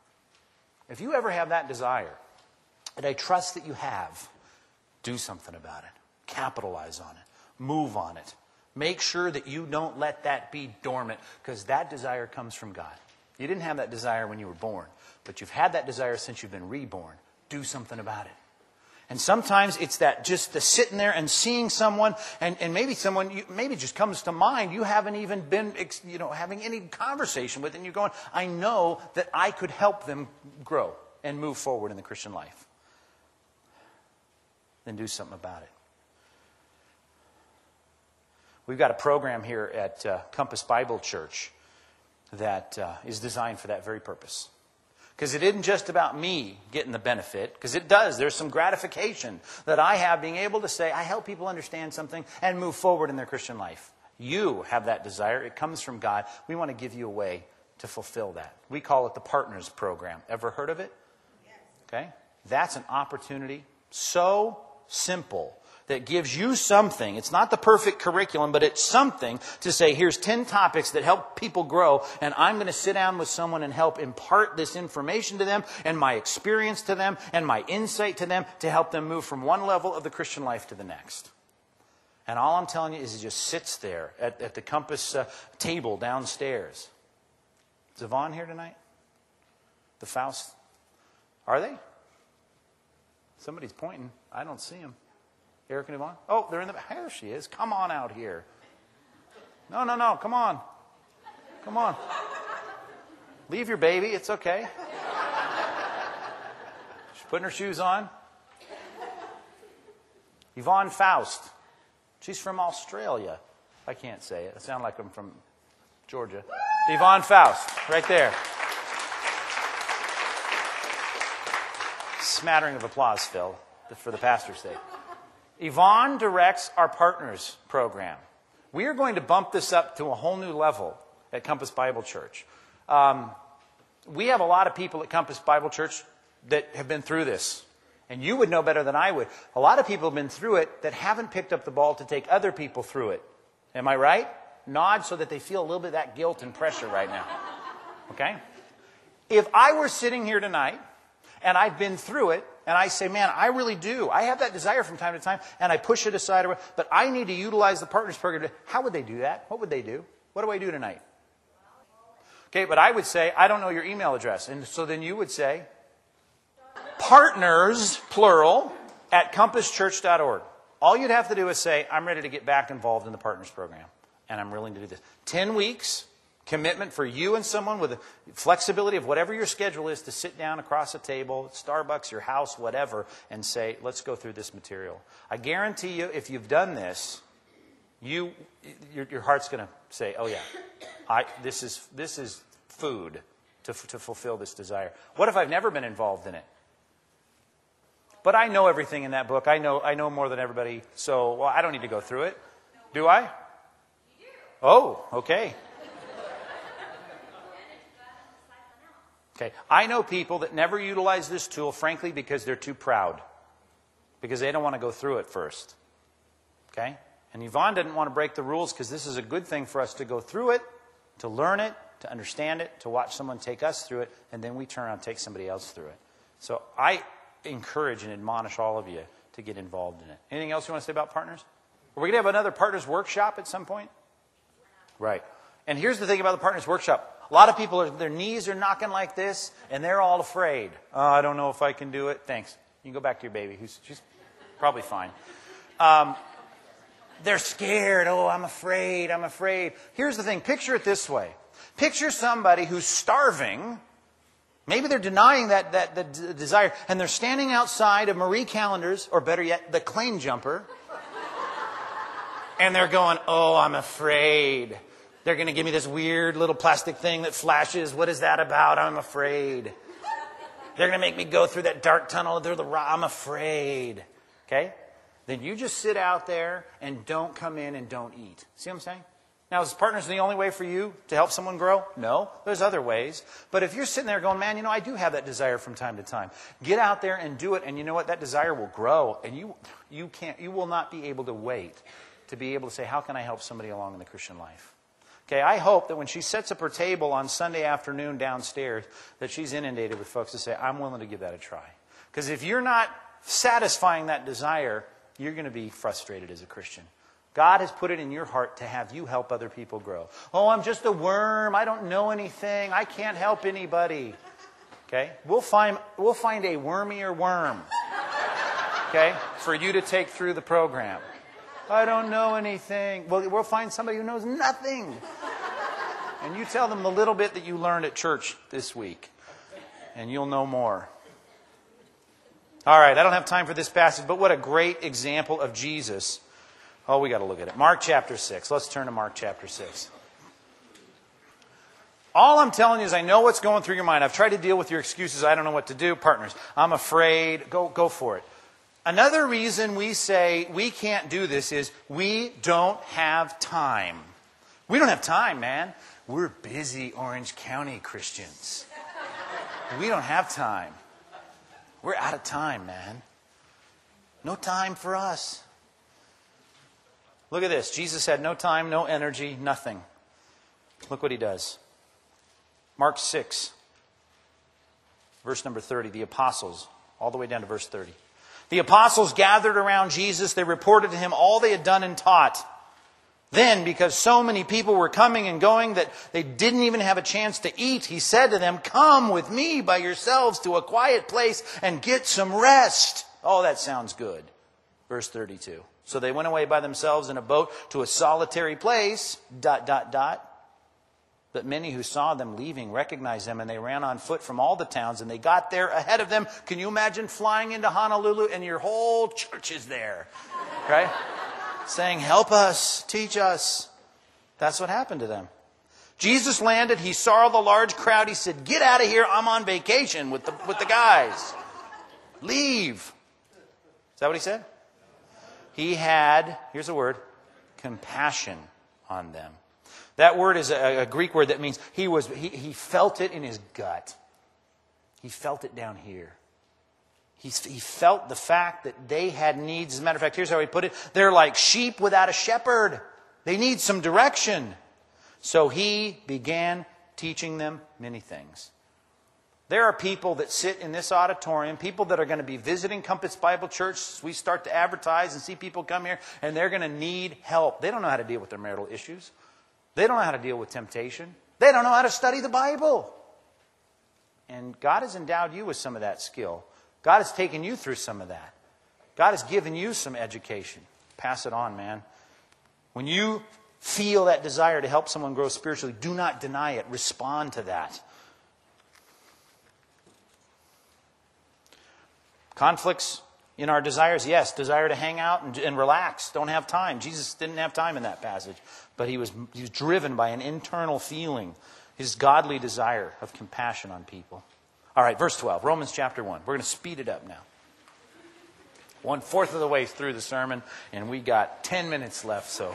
If you ever have that desire, and I trust that you have, do something about it. Capitalize on it. Move on it. Make sure that you don't let that be dormant because that desire comes from God. You didn't have that desire when you were born, but you've had that desire since you've been reborn. Do something about it. And sometimes it's that just the sitting there and seeing someone, and, and maybe someone, you, maybe just comes to mind, you haven't even been, you know, having any conversation with, and you're going, I know that I could help them grow and move forward in the Christian life. Then do something about it. We've got a program here at uh, Compass Bible Church that uh, is designed for that very purpose. Because it isn't just about me getting the benefit, because it does. There's some gratification that I have being able to say, I help people understand something and move forward in their Christian life. You have that desire. It comes from God. We want to give you a way to fulfill that. We call it the Partners Program. Ever heard of it? Yes. Okay? That's an opportunity so simple that gives you something. It's not the perfect curriculum, but it's something to say, here's ten topics that help people grow, and I'm going to sit down with someone and help impart this information to them and my experience to them and my insight to them to help them move from one level of the Christian life to the next. And all I'm telling you is it just sits there at, at the Compass uh, table downstairs. Is Yvonne here tonight? The Faust? Are they? Somebody's pointing. I don't see them. Eric and Yvonne? Oh, they're in the back. There she is. Come on out here. No, no, no. Come on. Come on. Leave your baby. It's okay. She's putting her shoes on. Yvonne Faust. She's from Australia. I can't say it. It sounds like I'm from Georgia. Yvonne Faust. Right there. Smattering of applause, Phil, for the pastor's sake. Yvonne directs our Partners program. We are going to bump this up to a whole new level at Compass Bible Church. Um, we have a lot of people at Compass Bible Church that have been through this. And you would know better than I would. A lot of people have been through it that haven't picked up the ball to take other people through it. Am I right? Nod so that they feel a little bit of that guilt and pressure right now. Okay? If I were sitting here tonight and I've been through it, and I say, man, I really do. I have that desire from time to time, and I push it aside, but I need to utilize the Partners program. How would they do that? What would they do? What do I do tonight? Okay, but I would say, I don't know your email address. And so then you would say, partners, plural, at compass church dot org. All you'd have to do is say, I'm ready to get back involved in the Partners program, and I'm willing to do this. Ten weeks. Commitment for you and someone with the flexibility of whatever your schedule is to sit down across a table, Starbucks, your house, whatever, and say, let's go through this material. I guarantee you, if you've done this, you your, your heart's going to say, oh yeah, I, this is this is food to, to fulfill this desire. What if I've never been involved in it? But I know everything in that book. I know I know more than everybody, so well, I don't need to go through it. Do I? Oh, okay. Okay, I know people that never utilize this tool, frankly, because they're too proud. Because they don't want to go through it first. Okay? And Yvonne didn't want to break the rules because this is a good thing for us to go through it, to learn it, to understand it, to watch someone take us through it, and then we turn around and take somebody else through it. So I encourage and admonish all of you to get involved in it. Anything else you want to say about Partners? Are we going to have another Partners workshop at some point? Right. And here's the thing about the Partners workshop. A lot of people, are, their knees are knocking like this, and they're all afraid. Oh, I don't know if I can do it. Thanks. You can go back to your baby. Who's, she's probably fine. Um, they're scared. Oh, I'm afraid. I'm afraid. Here's the thing. Picture it this way. Picture somebody who's starving. Maybe they're denying that, that the d- desire, and they're standing outside of Marie Callender's, or better yet, the Claim Jumper, and they're going, oh, I'm afraid. They're going to give me this weird little plastic thing that flashes. What is that about? I'm afraid. They're going to make me go through that dark tunnel through the rock. I'm afraid. Okay? Then you just sit out there and don't come in and don't eat. See what I'm saying? Now, is Partners the only way for you to help someone grow? No. There's other ways. But if you're sitting there going, man, you know, I do have that desire from time to time. Get out there and do it. And you know what? That desire will grow. And you, you can't, you will not be able to wait to be able to say, how can I help somebody along in the Christian life? Okay, I hope that when she sets up her table on Sunday afternoon downstairs, that she's inundated with folks to say, I'm willing to give that a try. Because if you're not satisfying that desire, you're going to be frustrated as a Christian. God has put it in your heart to have you help other people grow. Oh, I'm just a worm. I don't know anything. I can't help anybody. Okay, we'll find, we'll find a wormier worm, okay, for you to take through the program. I don't know anything. Well, we'll find somebody who knows nothing. And you tell them the little bit that you learned at church this week, and you'll know more. All right, I don't have time for this passage, but what a great example of Jesus. Oh, we got to look at it. Mark chapter six. Let's turn to Mark chapter six. All I'm telling you is I know what's going through your mind. I've tried to deal with your excuses. I don't know what to do. Partners, I'm afraid. Go, go for it. Another reason we say we can't do this is we don't have time. We don't have time, man. We're busy Orange County Christians. We don't have time. We're out of time, man. No time for us. Look at this. Jesus had no time, no energy, nothing. Look what he does. Mark six, verse number thirty. The apostles, all the way down to verse thirty. The apostles gathered around Jesus. They reported to him all they had done and taught. Then, because so many people were coming and going that they didn't even have a chance to eat, he said to them, "Come with me by yourselves to a quiet place and get some rest." Oh, that sounds good. Verse thirty-two. So they went away by themselves in a boat to a solitary place, dot, dot, dot. But many who saw them leaving recognized them, and they ran on foot from all the towns, and they got there ahead of them. Can you imagine flying into Honolulu and your whole church is there? Right? Saying, "Help us, teach us." That's what happened to them. Jesus landed. He saw the large crowd. He said, "Get out of here. I'm on vacation with the, with the guys. Leave." Is that what he said? He had, here's a word, compassion on them. That word is a, a Greek word that means he was he, he felt it in his gut. He felt it down here. He, he felt the fact that they had needs. As a matter of fact, here's how he put it. They're like sheep without a shepherd. They need some direction. So he began teaching them many things. There are people that sit in this auditorium, people that are going to be visiting Compass Bible Church. We start to advertise and see people come here, and they're going to need help. They don't know how to deal with their marital issues. They don't know how to deal with temptation. They don't know how to study the Bible. And God has endowed you with some of that skill. God has taken you through some of that. God has given you some education. Pass it on, man. When you feel that desire to help someone grow spiritually, do not deny it. Respond to that. Conflicts in our desires, yes. Desire to hang out and, and relax. Don't have time. Jesus didn't have time in that passage. But he was, he was driven by an internal feeling. His godly desire of compassion on people. All right, verse twelve, Romans chapter one. We're going to speed it up now. One fourth of the way through the sermon, and we got ten minutes left, so.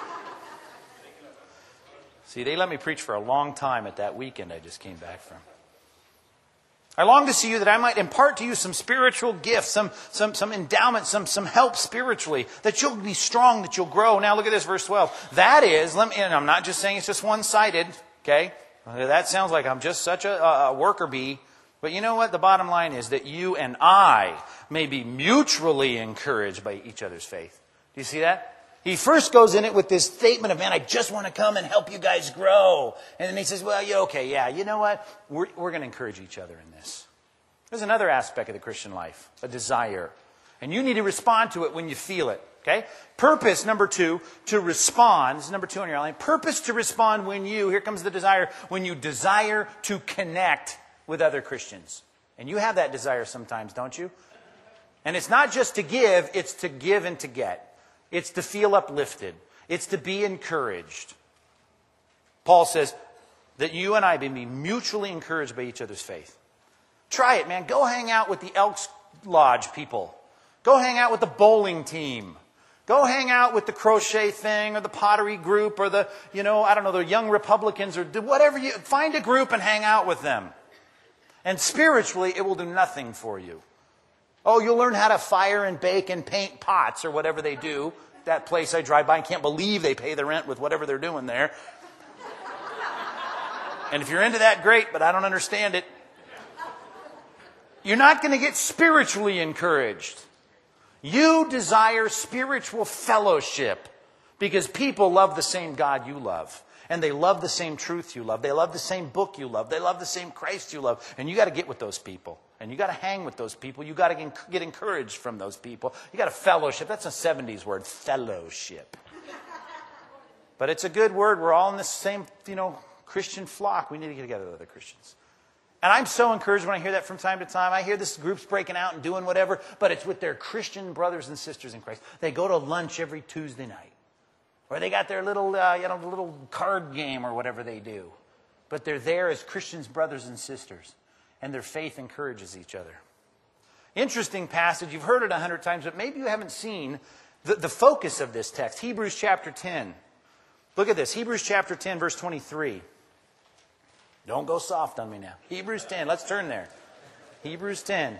See, they let me preach for a long time at that weekend I just came back from. I long to see you that I might impart to you some spiritual gifts, some some some endowment, some some help spiritually, that you'll be strong, that you'll grow. Now look at this, verse twelve. That is, let me, and I'm not just saying it's just one-sided, okay? That sounds like I'm just such a, a worker bee. But you know what? The bottom line is that you and I may be mutually encouraged by each other's faith. Do you see that? He first goes in it with this statement of, man, I just want to come and help you guys grow. And then he says, well, yeah, okay, yeah, you know what? We're, we're going to encourage each other in this. There's another aspect of the Christian life, a desire. And you need to respond to it when you feel it, okay? Purpose, number two, to respond. This is number two on your outline. Purpose to respond when you, here comes the desire, when you desire to connect with other Christians. And you have that desire sometimes, don't you? And it's not just to give, it's to give and to get. It's to feel uplifted. It's to be encouraged. Paul says that you and I may be mutually encouraged by each other's faith. Try it, man. Go hang out with the Elks Lodge people. Go hang out with the bowling team. Go hang out with the crochet thing or the pottery group or the, you know, I don't know, the Young Republicans or do whatever you, find a group and hang out with them. And spiritually, it will do nothing for you. Oh, you'll learn how to fire and bake and paint pots or whatever they do. That place I drive by, I can't believe they pay the rent with whatever they're doing there. And if you're into that, great, but I don't understand it. You're not going to get spiritually encouraged. You desire spiritual fellowship because people love the same God you love. And they love the same truth you love. They love the same book you love. They love the same Christ you love. And you got to get with those people. And you got to hang with those people. You got to get encouraged from those people. You got to fellowship. That's a seventies word, fellowship. But it's a good word. We're all in the same, you know, Christian flock. We need to get together with other Christians. And I'm so encouraged when I hear that from time to time. I hear this group's breaking out and doing whatever, but it's with their Christian brothers and sisters in Christ. They go to lunch every Tuesday night. Or they got their little, uh, you know, little card game or whatever they do. But they're there as Christians, brothers and sisters. And their faith encourages each other. Interesting passage. You've heard it a hundred times, but maybe you haven't seen the, the focus of this text. Hebrews chapter ten. Look at this. Hebrews chapter ten, verse twenty-three. Don't go soft on me now. Hebrews ten. Let's turn there. Hebrews ten.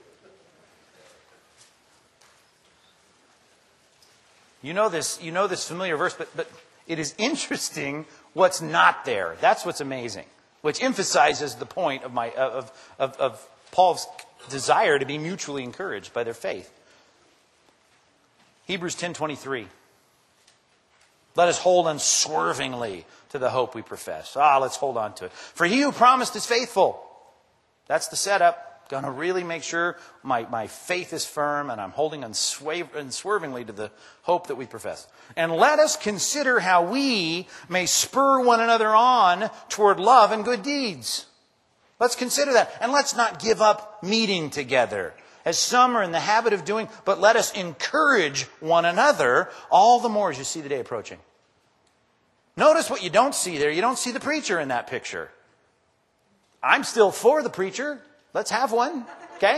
You know this, you know this familiar verse, but, but it is interesting what's not there. That's what's amazing. Which emphasizes the point of my of, of, of Paul's desire to be mutually encouraged by their faith. Hebrews ten twenty-three. Let us hold unswervingly to the hope we profess. Ah, let's hold on to it. For he who promised is faithful. That's the setup. Going to really make sure my, my faith is firm and I'm holding unswerv- unswervingly to the hope that we profess. And let us consider how we may spur one another on toward love and good deeds. Let's consider that. And let's not give up meeting together, as some are in the habit of doing, but let us encourage one another all the more as you see the day approaching. Notice what you don't see there. You don't see the preacher in that picture. I'm still for the preacher. Let's have one, okay?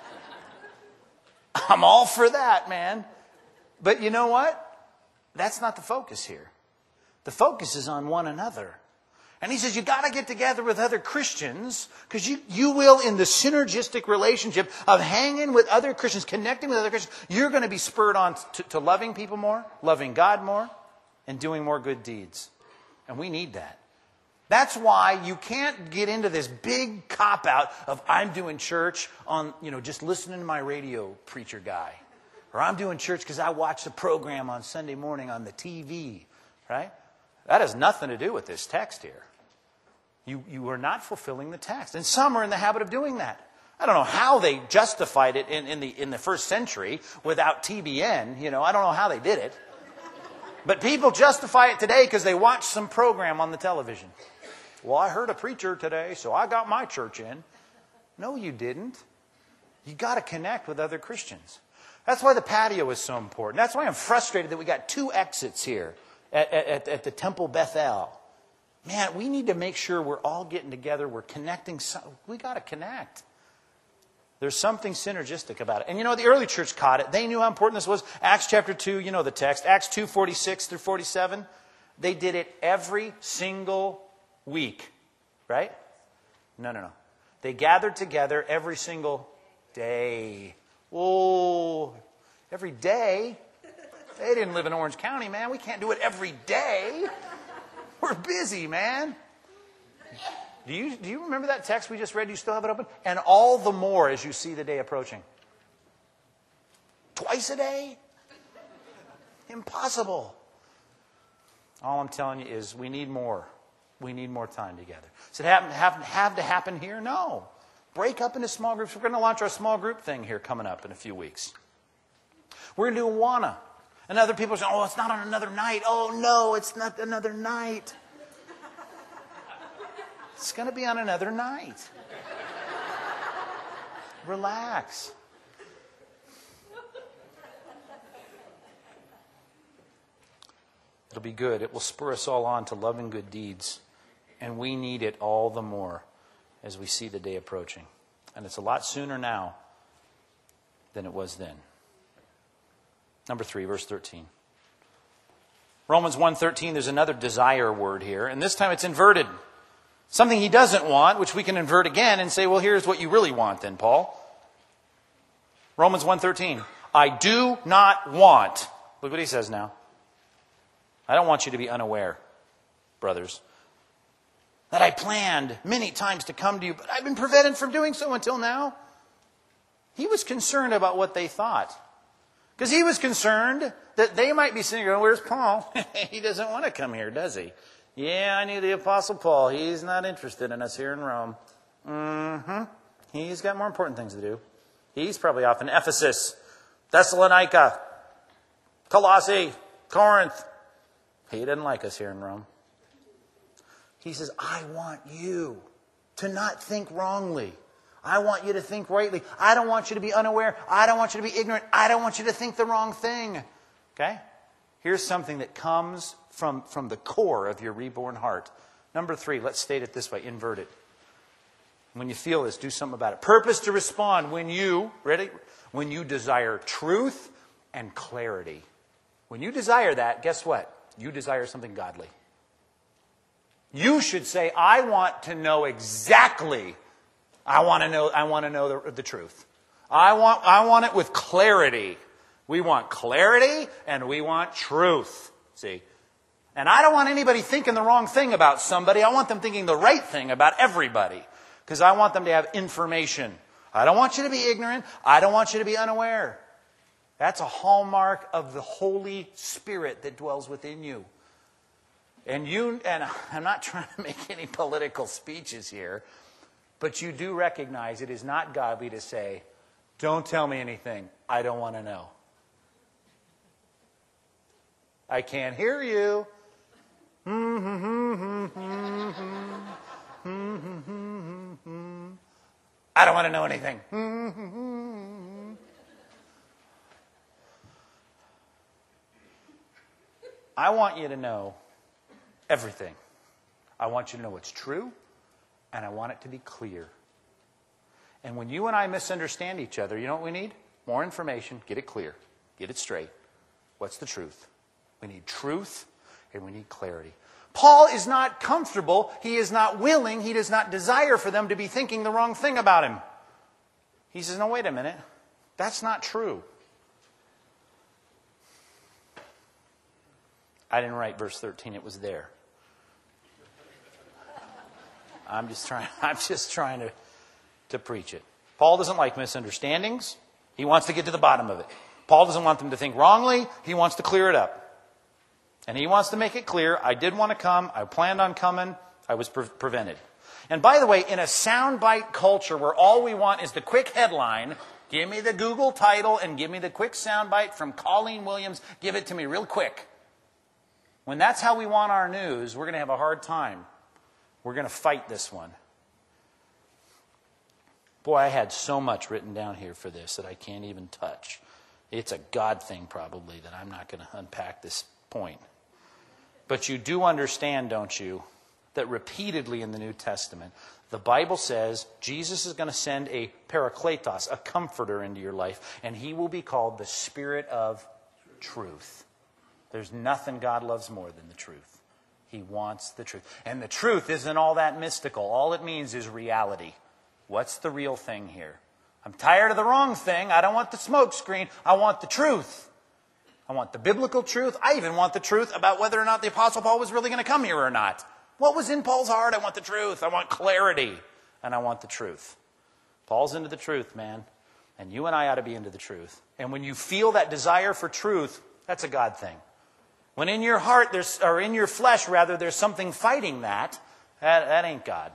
I'm all for that, man. But you know what? That's not the focus here. The focus is on one another. And he says you got to get together with other Christians because you, you will, in the synergistic relationship of hanging with other Christians, connecting with other Christians, you're going to be spurred on to, to loving people more, loving God more, and doing more good deeds. And we need that. That's why you can't get into this big cop-out of I'm doing church on, you know, just listening to my radio preacher guy. Or I'm doing church because I watch the program on Sunday morning on the T V. Right? That has nothing to do with this text here. You, you are not fulfilling the text. And some are in the habit of doing that. I don't know how they justified it in, in, the, in the first century without T B N. You know, I don't know how they did it. But people justify it today because they watch some program on the television. Well, I heard a preacher today, so I got my church in. No, you didn't. You got to connect with other Christians. That's why the patio is so important. That's why I'm frustrated that we got two exits here at, at, at the Temple Bethel. Man, we need to make sure we're all getting together. We're connecting. We got to connect. There's something synergistic about it. And you know, the early church caught it. They knew how important this was. Acts chapter two, you know the text. Acts two, forty-six through forty-seven. They did it every single week. Right? No, no, no. They gathered together every single day. Oh, every day? They didn't live in Orange County, man. We can't do it every day. We're busy, man. Do you, do you remember that text we just read? You still have it open? And all the more as you see the day approaching. Twice a day? Impossible. All I'm telling you is we need more. We need more time together. Does it have, have, have to happen here? No. Break up into small groups. We're going to launch our small group thing here coming up in a few weeks. We're going to do Awana. And other people say, oh, it's not on another night. Oh, no, it's not another night. It's going to be on another night. Relax. It'll be good. It will spur us all on to loving good deeds. And we need it all the more as we see the day approaching. And it's a lot sooner now than it was then. Number three, verse thirteen. Romans one thirteen, there's another desire word here. And this time it's inverted. Something he doesn't want, which we can invert again and say, well, here's what you really want then, Paul. Romans one thirteen. I do not want. Look what he says now. I don't want you to be unaware, brothers, that I planned many times to come to you, but I've been prevented from doing so until now. He was concerned about what they thought. Because he was concerned that they might be sitting going, where's Paul? He doesn't want to come here, does he? Yeah, I knew the Apostle Paul. He's not interested in us here in Rome. Mm-hmm. He's got more important things to do. He's probably off in Ephesus, Thessalonica, Colossae, Corinth. He didn't like us here in Rome. He says, I want you to not think wrongly. I want you to think rightly. I don't want you to be unaware. I don't want you to be ignorant. I don't want you to think the wrong thing. Okay? Here's something that comes from, from the core of your reborn heart. Number three, let's state it this way. Invert it. When you feel this, do something about it. Purpose to respond when you, ready? When you desire truth and clarity. When you desire that, guess what? You desire something godly. You should say, I want to know exactly. I want to know, I want to know the, the truth. I want, I want it with clarity. We want clarity and we want truth. See? And I don't want anybody thinking the wrong thing about somebody. I want them thinking the right thing about everybody. Because I want them to have information. I don't want you to be ignorant. I don't want you to be unaware. That's a hallmark of the Holy Spirit that dwells within you. And you, and I'm not trying to make any political speeches here, but you do recognize it is not godly to say, don't tell me anything. I don't want to know. I can't hear you. I don't want to know anything. I want you to know everything. I want you to know what's true, and I want it to be clear. And when you and I misunderstand each other, you know what we need? More information. Get it clear. Get it straight. What's the truth? We need truth, and we need clarity. Paul is not comfortable. He is not willing. He does not desire for them to be thinking the wrong thing about him. He says, no, wait a minute. That's not true. I didn't write verse thirteen. It was there. I'm just trying, I'm just trying to, to preach it. Paul doesn't like misunderstandings. He wants to get to the bottom of it. Paul doesn't want them to think wrongly. He wants to clear it up. And he wants to make it clear, I did want to come. I planned on coming. I was pre- prevented. And by the way, in a soundbite culture where all we want is the quick headline, give me the Google title and give me the quick soundbite from Colleen Williams. Give it to me real quick. When that's how we want our news, we're going to have a hard time. We're going to fight this one. Boy, I had so much written down here for this that I can't even touch. It's a God thing probably that I'm not going to unpack this point. But you do understand, don't you, that repeatedly in the New Testament, the Bible says Jesus is going to send a parakletos, a comforter into your life, and he will be called the Spirit of Truth. There's nothing God loves more than the truth. He wants the truth. And the truth isn't all that mystical. All it means is reality. What's the real thing here? I'm tired of the wrong thing. I don't want the smoke screen. I want the truth. I want the biblical truth. I even want the truth about whether or not the Apostle Paul was really going to come here or not. What was in Paul's heart? I want the truth. I want clarity. And I want the truth. Paul's into the truth, man. And you and I ought to be into the truth. And when you feel that desire for truth, that's a God thing. When in your heart, there's, or in your flesh, rather, there's something fighting that, that, that ain't God.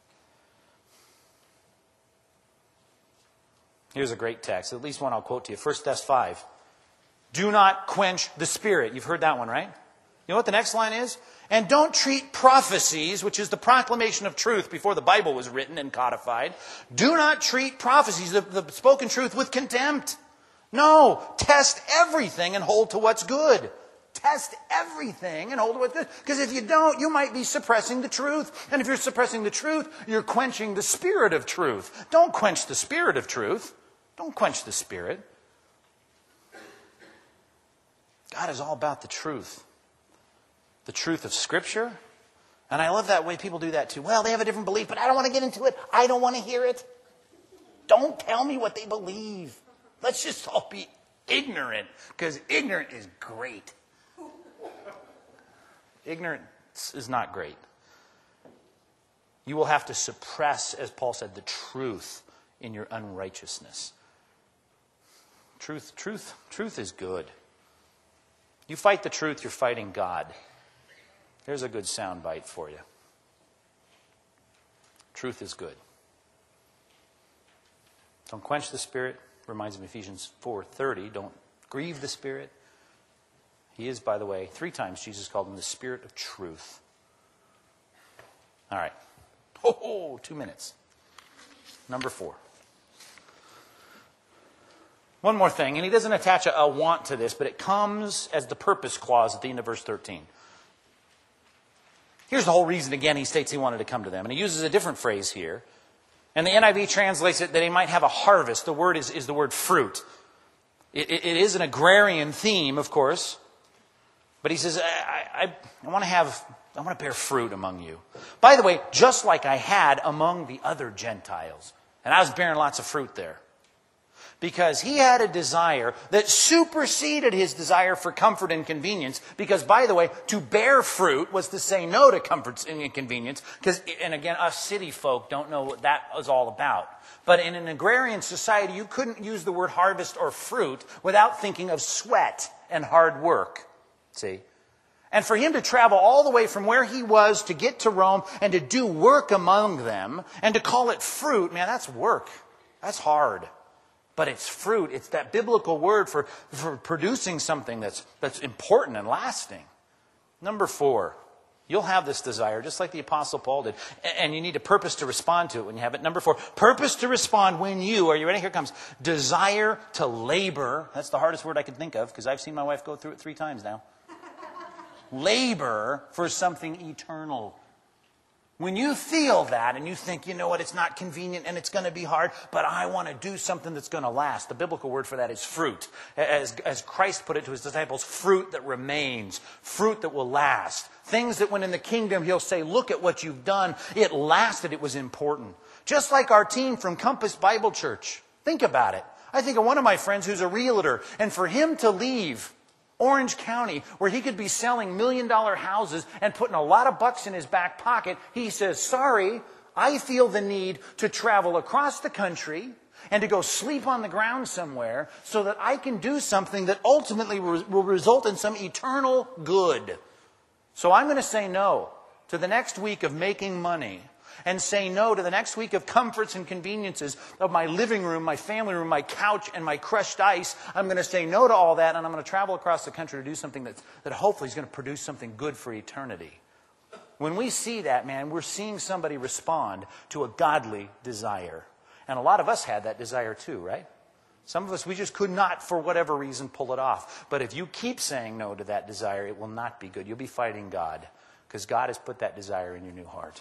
Here's a great text, at least one I'll quote to you. First Thessalonians five. Do not quench the Spirit. You've heard that one, right? You know what the next line is? And don't treat prophecies, which is the proclamation of truth before the Bible was written and codified. Do not treat prophecies, the, the spoken truth, with contempt. No, test everything and hold to what's good. Test everything and hold to what's good. Because if you don't, you might be suppressing the truth. And if you're suppressing the truth, you're quenching the Spirit of truth. Don't quench the Spirit of truth. Don't quench the Spirit. God is all about the truth. The truth of Scripture. And I love that way people do that too. Well, they have a different belief, but I don't want to get into it. I don't want to hear it. Don't tell me what they believe. Let's just all be ignorant. Because ignorant is great. Ignorance is not great. You will have to suppress, as Paul said, the truth in your unrighteousness. Truth, truth, truth is good. You fight the truth, you're fighting God. Here's a good soundbite for you. Truth is good. Don't quench the Spirit. Reminds me of Ephesians four thirty. Don't grieve the Spirit. He is, by the way, three times Jesus called him the Spirit of truth. All right. Oh, two minutes. Number four. One more thing, and he doesn't attach a, a want to this, but it comes as the purpose clause at the end of verse thirteen. Here's the whole reason, again, he states he wanted to come to them. And he uses a different phrase here. And the N I V translates it that he might have a harvest. The word is, is the word fruit. It, it, it is an agrarian theme, of course. But he says, I, I, I want to have, I want to bear fruit among you. By the way, just like I had among the other Gentiles. And I was bearing lots of fruit there. Because he had a desire that superseded his desire for comfort and convenience. Because, by the way, to bear fruit was to say no to comfort and inconvenience. Because, and again, us city folk don't know what that was all about. But in an agrarian society, you couldn't use the word harvest or fruit without thinking of sweat and hard work. See? And for him to travel all the way from where he was to get to Rome and to do work among them and to call it fruit, man, that's work. That's hard. But it's fruit. It's that biblical word for, for producing something that's, that's important and lasting. Number four, you'll have this desire, just like the Apostle Paul did. And you need a purpose to respond to it when you have it. Number four, purpose to respond when you, are you ready? Here it comes. Desire to labor. That's the hardest word I can think of because I've seen my wife go through it three times now. Labor for something eternal. When you feel that and you think, you know what, it's not convenient and it's going to be hard, but I want to do something that's going to last. The biblical word for that is fruit. As, as Christ put it to his disciples, fruit that remains, fruit that will last. Things that when in the kingdom he'll say, look at what you've done. It lasted, it was important. Just like our team from Compass Bible Church. Think about it. I think of one of my friends who's a realtor, and for him to leave Orange County, where he could be selling million dollar houses and putting a lot of bucks in his back pocket, he says, sorry, I feel the need to travel across the country and to go sleep on the ground somewhere so that I can do something that ultimately will result in some eternal good. So I'm going to say no to the next week of making money and say no to the next week of comforts and conveniences of my living room, my family room, my couch, and my crushed ice. I'm going to say no to all that, and I'm going to travel across the country to do something that, that hopefully is going to produce something good for eternity. When we see that, man, we're seeing somebody respond to a godly desire. And a lot of us had that desire too, right? Some of us, we just could not, for whatever reason, pull it off. But if you keep saying no to that desire, it will not be good. You'll be fighting God, because God has put that desire in your new heart.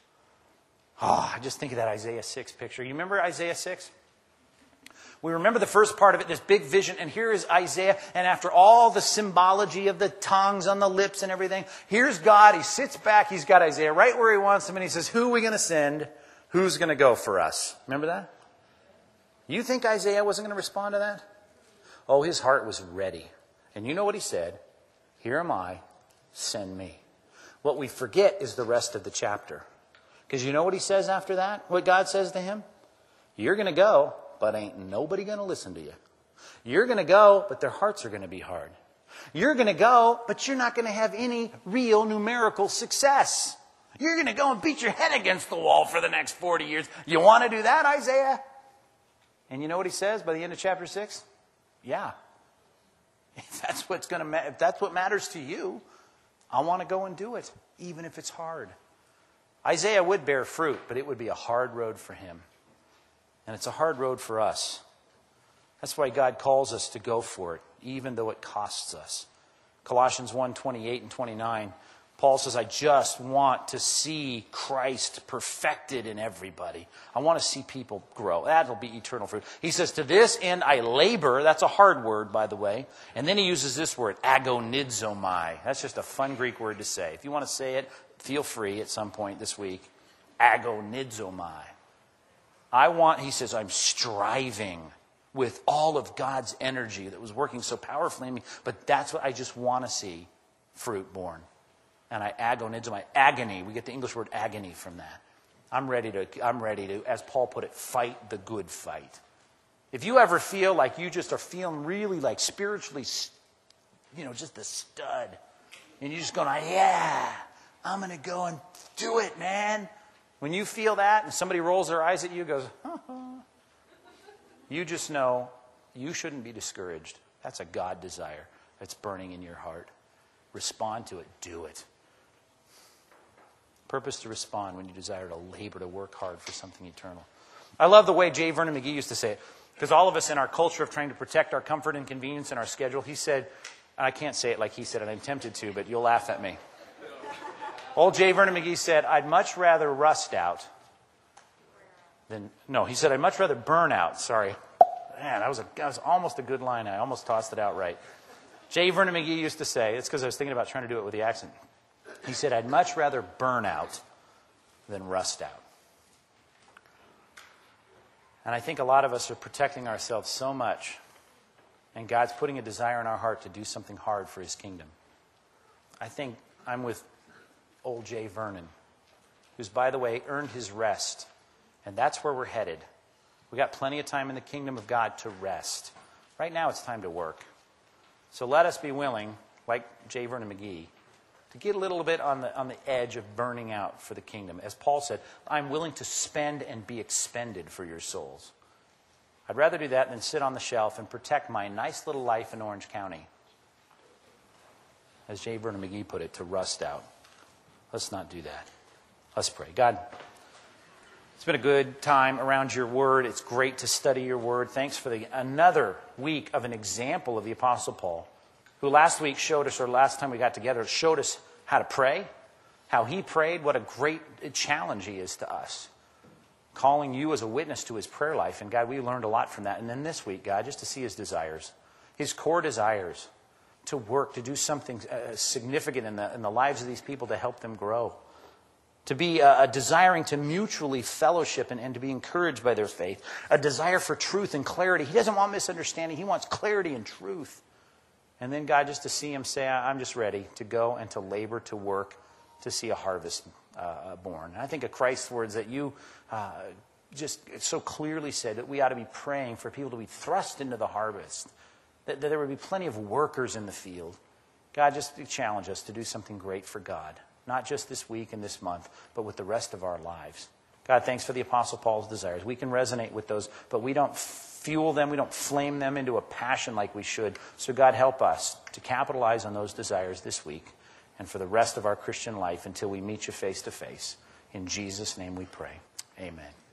Oh, I just think of that Isaiah six picture. You remember Isaiah six? We remember the first part of it, this big vision, and here is Isaiah, and after all the symbology of the tongues on the lips and everything, here's God. He sits back, he's got Isaiah right where he wants him, and he says, who are we going to send? Who's going to go for us? Remember that? You think Isaiah wasn't going to respond to that? Oh, his heart was ready. And you know what he said? Here am I, send me. What we forget is the rest of the chapter. Because you know what he says after that? What God says to him? You're going to go, but ain't nobody going to listen to you. You're going to go, but their hearts are going to be hard. You're going to go, but you're not going to have any real numerical success. You're going to go and beat your head against the wall for the next forty years. You want to do that, Isaiah? And you know what he says by the end of chapter six? Yeah. If that's what's going to ma- if that's what matters to you, I want to go and do it, even if it's hard. Isaiah would bear fruit, but it would be a hard road for him. And it's a hard road for us. That's why God calls us to go for it, even though it costs us. Colossians one, twenty-eight and twenty-nine, Paul says, I just want to see Christ perfected in everybody. I want to see people grow. That'll be eternal fruit. He says, to this end I labor. That's a hard word, by the way. And then he uses this word, agonizomai. That's just a fun Greek word to say. If you want to say it, feel free at some point this week. Agonizomai. I want, he says, I'm striving with all of God's energy that was working so powerfully in me. But that's what I just want to see, fruit born. And I agonizomai, agony. We get the English word agony from that. I'm ready to, I'm ready to, as Paul put it, fight the good fight. If you ever feel like you just are feeling really like spiritually, you know, just a stud, and you're just going, yeah, I'm going to go and do it, man. When you feel that and somebody rolls their eyes at you and goes, uh-huh, you just know you shouldn't be discouraged. That's a God desire that's burning in your heart. Respond to it. Do it. Purpose to respond when you desire to labor, to work hard for something eternal. I love the way J. Vernon McGee used to say it, because all of us in our culture of trying to protect our comfort and convenience in our schedule, he said, and I can't say it like he said, and I'm tempted to, but you'll laugh at me. Old J. Vernon McGee said, I'd much rather rust out than, no, he said, I'd much rather burn out. Sorry. Man, that was, a, that was almost a good line. I almost tossed it out right. J. Vernon McGee used to say, it's because I was thinking about trying to do it with the accent. He said, I'd much rather burn out than rust out. And I think a lot of us are protecting ourselves so much, and God's putting a desire in our heart to do something hard for his kingdom. I think I'm with old J. Vernon, who's, by the way, earned his rest. And that's where we're headed. We got plenty of time in the kingdom of God to rest. Right now it's time to work. So let us be willing, like J. Vernon McGee, to get a little bit on the, on the edge of burning out for the kingdom. As Paul said, I'm willing to spend and be expended for your souls. I'd rather do that than sit on the shelf and protect my nice little life in Orange County. As J. Vernon McGee put it, to rust out. Let's not do that. Let's pray. God, it's been a good time around your word. It's great to study your word. Thanks for the, another week of an example of the Apostle Paul, who last week showed us, or last time we got together, showed us how to pray, how he prayed, what a great challenge he is to us. Calling you as a witness to his prayer life. And God, we learned a lot from that. And then this week, God, just to see his desires, his core desires, to work, to do something uh, significant in the, in the lives of these people to help them grow. To be uh, a desiring to mutually fellowship and, and to be encouraged by their faith. A desire for truth and clarity. He doesn't want misunderstanding. He wants clarity and truth. And then, God, just to see him say, I'm just ready to go and to labor, to work, to see a harvest uh, born. And I think of Christ's words that you uh, just so clearly said that we ought to be praying for people to be thrust into the harvest. That, that there would be plenty of workers in the field. God, just challenge us to do something great for God. Not just this week and this month, but with the rest of our lives. God, thanks for the Apostle Paul's desires. We can resonate with those, but we don't fuel them, we don't flame them into a passion like we should. So God, help us to capitalize on those desires this week and for the rest of our Christian life until we meet you face to face. In Jesus' name we pray. Amen.